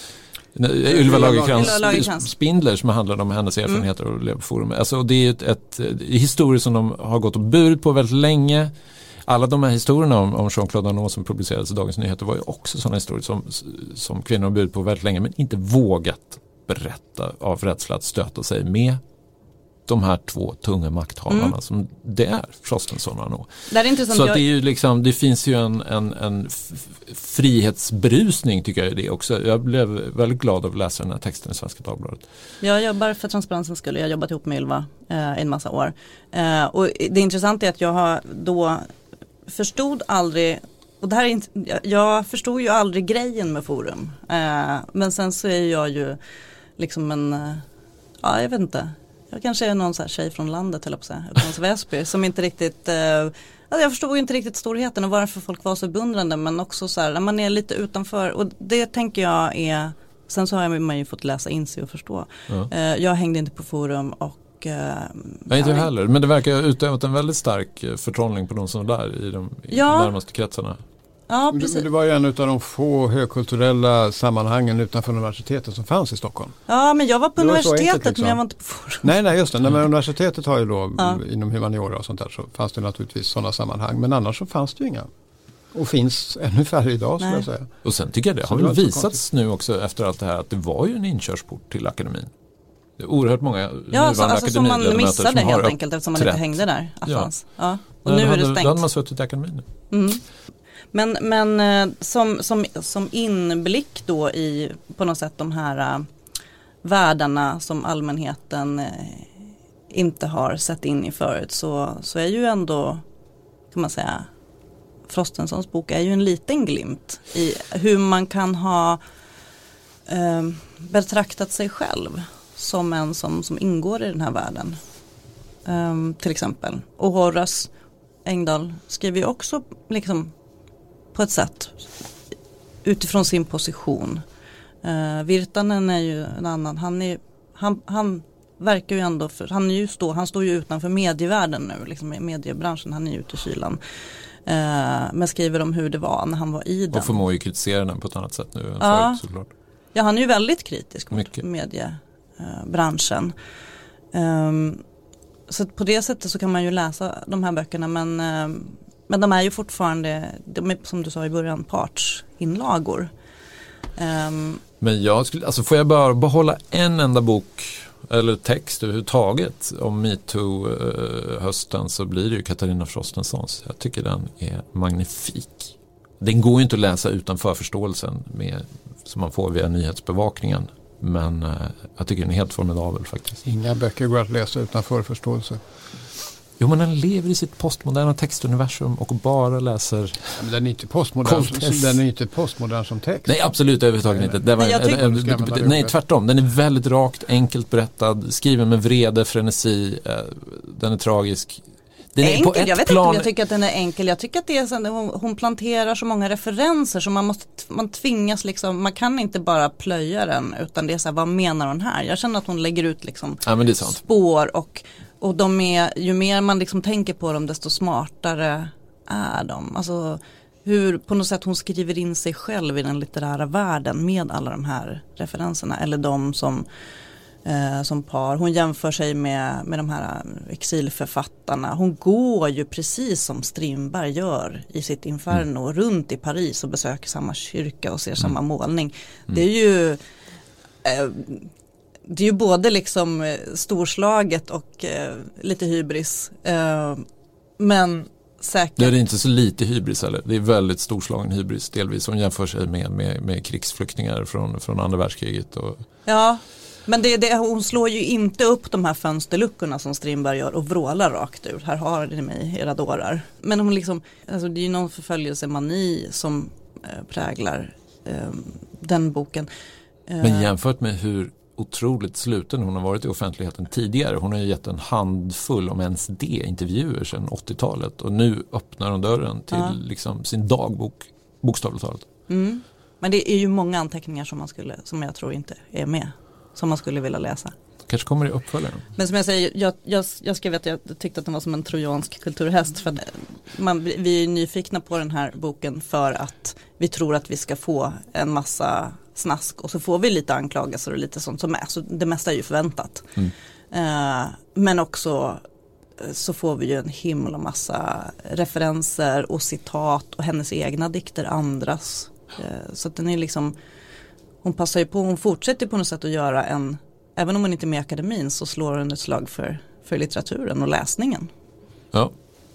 Ylva Lagercrantz Spindler som handlar om hennes erfarenheter mm. och leva på forum. Alltså det är ett, ett, ett historier som de har gått och burit på väldigt länge. Alla de här historierna om, om Jean-Claude Arnault som publicerades i Dagens Nyheter var ju också sådana historier som, som kvinnor har burit på väldigt länge men inte vågat berätta av rädsla att stöta sig med de här två tunga makthavarna mm. som det är Frostenson och Arnault. Det är intressant. Så jag... att det, är ju liksom, det finns ju en, en, en f- frihetsbrusning tycker jag i det också. Jag blev väldigt glad av att läsa den här texten i Svenska Dagbladet. Jag jobbar för transparensens skull. Jag har jobbat ihop med Ylva eh, en massa år. Eh, och det intressanta är att jag har då förstod aldrig, och det här är inte, jag förstod ju aldrig grejen med forum. Eh, men sen så är jag ju liksom en, eh, ja jag vet inte, jag kanske är någon så här tjej från landet eller på sig, från Väsby, som inte riktigt, eh, alltså jag förstod ju inte riktigt storheten och varför folk var så beundrande, men också så här, när man är lite utanför, och det tänker jag är, sen så har man ju fått läsa in sig och förstå. Ja. Eh, jag hängde inte på forum och Nej, inte heller, men det verkar ha utövat en väldigt stark förtrollning på de som är där i de i ja. närmaste kretsarna. Ja, det, precis. det var ju en av de få högkulturella sammanhangen utanför universitetet som fanns i Stockholm. Ja, men jag var på Det var så universitetet enkelt, liksom. men jag var inte på forum. Nej, nej, just det. Nej, men universitetet har ju då, Ja. inom humaniora och sånt där, så fanns det naturligtvis sådana sammanhang. Men annars så fanns det ju inga. Och finns ännu färre idag, skulle Nej. jag säga. Och sen tycker jag det Så har det var väl inte så visats konstigt. nu också efter allt det här att det var ju en inkörsport till akademin. Det är oerhört många Ja, nuvarande så, alltså som man akademiledamöter missade som har helt enkelt eftersom man inte uppträtt. hängde där. Att Ja. fanns. Ja. Och Nej, nu då är hade, det Då hade stängt. man suttit i akademin nu. Mm. Men, men eh, som, som, som inblick då i på något sätt de här uh, världarna som allmänheten uh, inte har sett in i förut så, så är ju ändå, kan man säga, Frostensons bok är ju en liten glimt i hur man kan ha uh, betraktat sig själv som en som, som ingår i den här världen. Um, till exempel. Och Horace Engdahl skriver ju också liksom på ett sätt utifrån sin position. Uh, Virtanen är ju en annan. Han, är, han, han verkar ju ändå för, han, är ju stå, han står ju utanför medievärlden nu, liksom i mediebranschen. Han är ju ute i kylan. Uh, men skriver om hur det var när han var i den. Och förmår ju kritisera den på ett annat sätt nu än Ja. förut, såklart. Ja, han är ju väldigt kritisk mot Mycket. mediebranschen. Um, så på det sättet så kan man ju läsa de här böckerna men, um, men de är ju fortfarande, de är, som du sa i början, partsinlagor. Um, Men jag skulle, alltså får jag bara behålla en enda bok eller text överhuvudtaget om MeToo-hösten så blir det ju Katarina Frostensons. Jag tycker den är magnifik. Den går ju inte att läsa utan förförståelsen med, som man får via nyhetsbevakningen. Men eh, jag tycker den är helt formidabel faktiskt. Inga böcker går att läsa utan förförståelse. Jo, men den lever i sitt postmoderna textuniversum och bara läser... Men den är inte postmodern, Koltess. den är inte postmodern som text. Nej, absolut överhuvudtaget inte. Det var, Nej, jag tycker- eh, eh, Du ska använda det nej, ordet. tvärtom. Den är väldigt rakt, enkelt berättad, skriven med vrede, frenesi. Eh, den är tragisk. Den är på enkel, ett jag vet plan... inte om jag tycker att den är enkel. Jag tycker att det är så, hon, hon planterar så många referenser så man måste, man tvingas liksom, man kan inte bara plöja den utan det är så här, vad menar hon här? Jag känner att hon lägger ut liksom Ja, men det är sant. spår och, och de är, ju mer man liksom tänker på dem desto smartare är de. Alltså hur på något sätt hon skriver in sig själv i den litterära världen med alla de här referenserna eller de som Eh, som par. Hon jämför sig med, med de här exilförfattarna. Hon går ju precis som Strindberg gör i sitt Inferno mm. runt i Paris och besöker samma kyrka och ser mm. samma målning. Mm. Det är ju eh, det är ju både liksom storslaget och eh, lite hybris. Eh, men säkert. Det är inte så lite hybris eller. Det är väldigt storslagen hybris delvis. Hon jämför sig med, med, med krigsflyktingar från, från andra världskriget. Och... Ja. Men det, det, hon slår ju inte upp de här fönsterluckorna som Strindberg gör och vrålar rakt ut. Här har ni mig, era dårar. Men hon liksom, alltså det är ju någon förföljelsemani som eh, präglar eh, den boken. Eh, Men jämfört med hur otroligt sluten hon har varit i offentligheten tidigare. Hon har ju gett en handfull, om ens det, intervjuer sedan åttiotalet. Och nu öppnar hon dörren till ja. liksom sin dagbok, bokstavligt talat. Mm. Men det är ju många anteckningar som man skulle, som jag tror inte är med. Som man skulle vilja läsa. Kanske kommer det uppföljaren. Men som jag säger, jag, jag, jag skrev att jag tyckte att den var som en trojansk kulturhäst. För att man, vi är nyfikna på den här boken för att vi tror att vi ska få en massa snask. Och så får vi lite anklagelser och lite sånt som är. Så det mesta är ju förväntat. Mm. Uh, men också så får vi ju en himla massa referenser och citat och hennes egna dikter, andras. Uh, så att den är liksom... Hon passar ju på, hon fortsätter på något sätt att göra en, även om hon inte är med i akademin så slår hon ett slag för, för litteraturen och läsningen. Ja.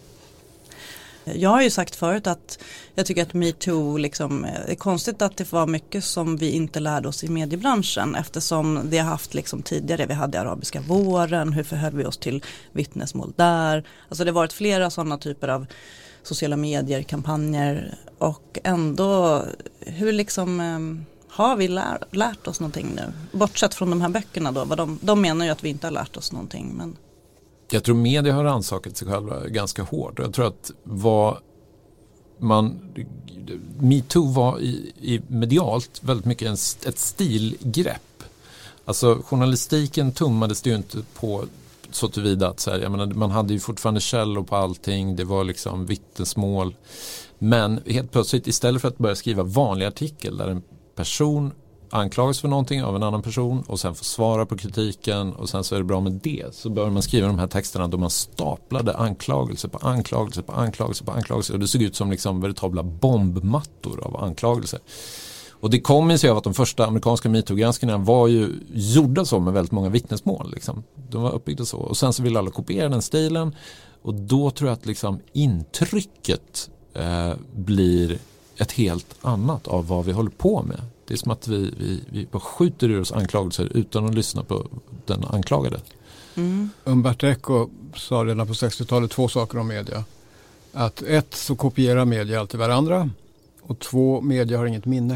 Jag har ju sagt förut att jag tycker att MeToo liksom, är konstigt att det var mycket som vi inte lärde oss i mediebranschen eftersom vi har haft liksom tidigare, vi hade arabiska våren, hur förhöll vi oss till vittnesmål där. Alltså det har varit flera sådana typer av sociala medier, kampanjer och ändå hur liksom... Har vi lär, lärt oss någonting nu? Bortsett från de här böckerna då. Vad de, de menar ju att vi inte har lärt oss någonting. Men... Jag tror media har ransakat sig själva ganska hårt. Jag tror att vad man... MeToo var i, i medialt väldigt mycket en, ett stilgrepp. Alltså journalistiken tummades det ju inte på så tillvida att så här, jag menar, man hade ju fortfarande källor på allting, det var liksom vittnesmål. Men helt plötsligt, istället för att börja skriva vanliga artikel där en person anklagas för någonting av en annan person och sen får svara på kritiken och sen så är det bra med det, så börjar man skriva de här texterna då man staplade anklagelser på anklagelser på anklagelser på anklagelser och det såg ut som liksom veritabla bombmattor av anklagelser. Och det kommer sig av att de första amerikanska MeToo-granskningarna var ju gjorda så med väldigt många vittnesmål. Liksom. De var uppbyggda så. Och sen så ville alla kopiera den stilen. Och då tror jag att liksom intrycket eh, blir ett helt annat av vad vi håller på med. Det är som att vi, vi, vi bara skjuter ur oss anklagelser utan att lyssna på den anklagade. Mm. Umberto Eco sa redan på sextiotalet två saker om media. Att ett, så kopierar media alltid varandra. Och två, media har inget minne.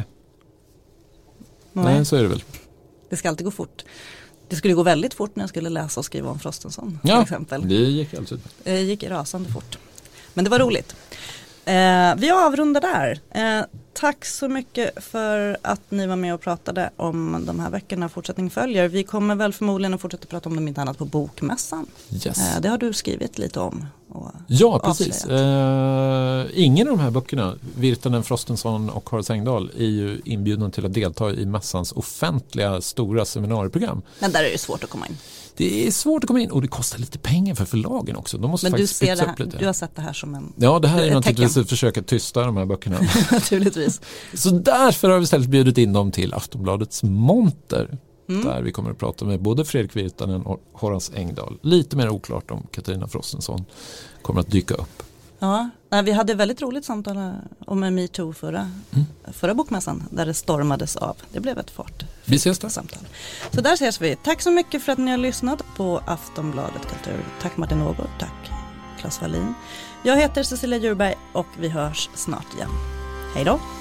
Nej. Nej, så är det väl. Det ska alltid gå fort. Det skulle gå väldigt fort när jag skulle läsa och skriva om Frostenson till ja, exempel. Det gick alltid. Det gick rasande fort. Men det var roligt. Eh, vi avrundar där. Eh, tack så mycket för att ni var med och pratade om de här veckorna. Fortsättning följer. Vi kommer väl förmodligen att fortsätta prata om dem inte annat på Bokmässan. Yes. Eh, det har du skrivit lite om. Och ja, precis. Eh, ingen av de här böckerna, Virtanen, Frostenson och Horace Engdahl, är ju inbjudna till att delta i mässans offentliga stora seminarieprogram. Men där är det svårt att komma in. Det är svårt att komma in och det kostar lite pengar för förlagen också. De måste Men faktiskt du, ser det här, upp lite. Du har sett det här som en Ja, det här är naturligtvis tecken. Ett försök att tysta de här böckerna. Naturligtvis. Så därför har vi istället bjudit in dem till Aftonbladets monter. Mm. Där vi kommer att prata med både Fredrik Virtanen och Horace Engdahl. Lite mer oklart om Katarina Frostenson kommer att dyka upp. Ja, vi hade väldigt roligt samtal om MeToo förra, mm. förra bokmässan där det stormades av. Det blev ett fart. Vi ses där. Samtal. Så där ses vi. Tack så mycket för att ni har lyssnat på Aftonbladet Kultur. Tack Martin Ågård, tack Claes Wallin. Jag heter Cecilia Djurberg och vi hörs snart igen. Hej då!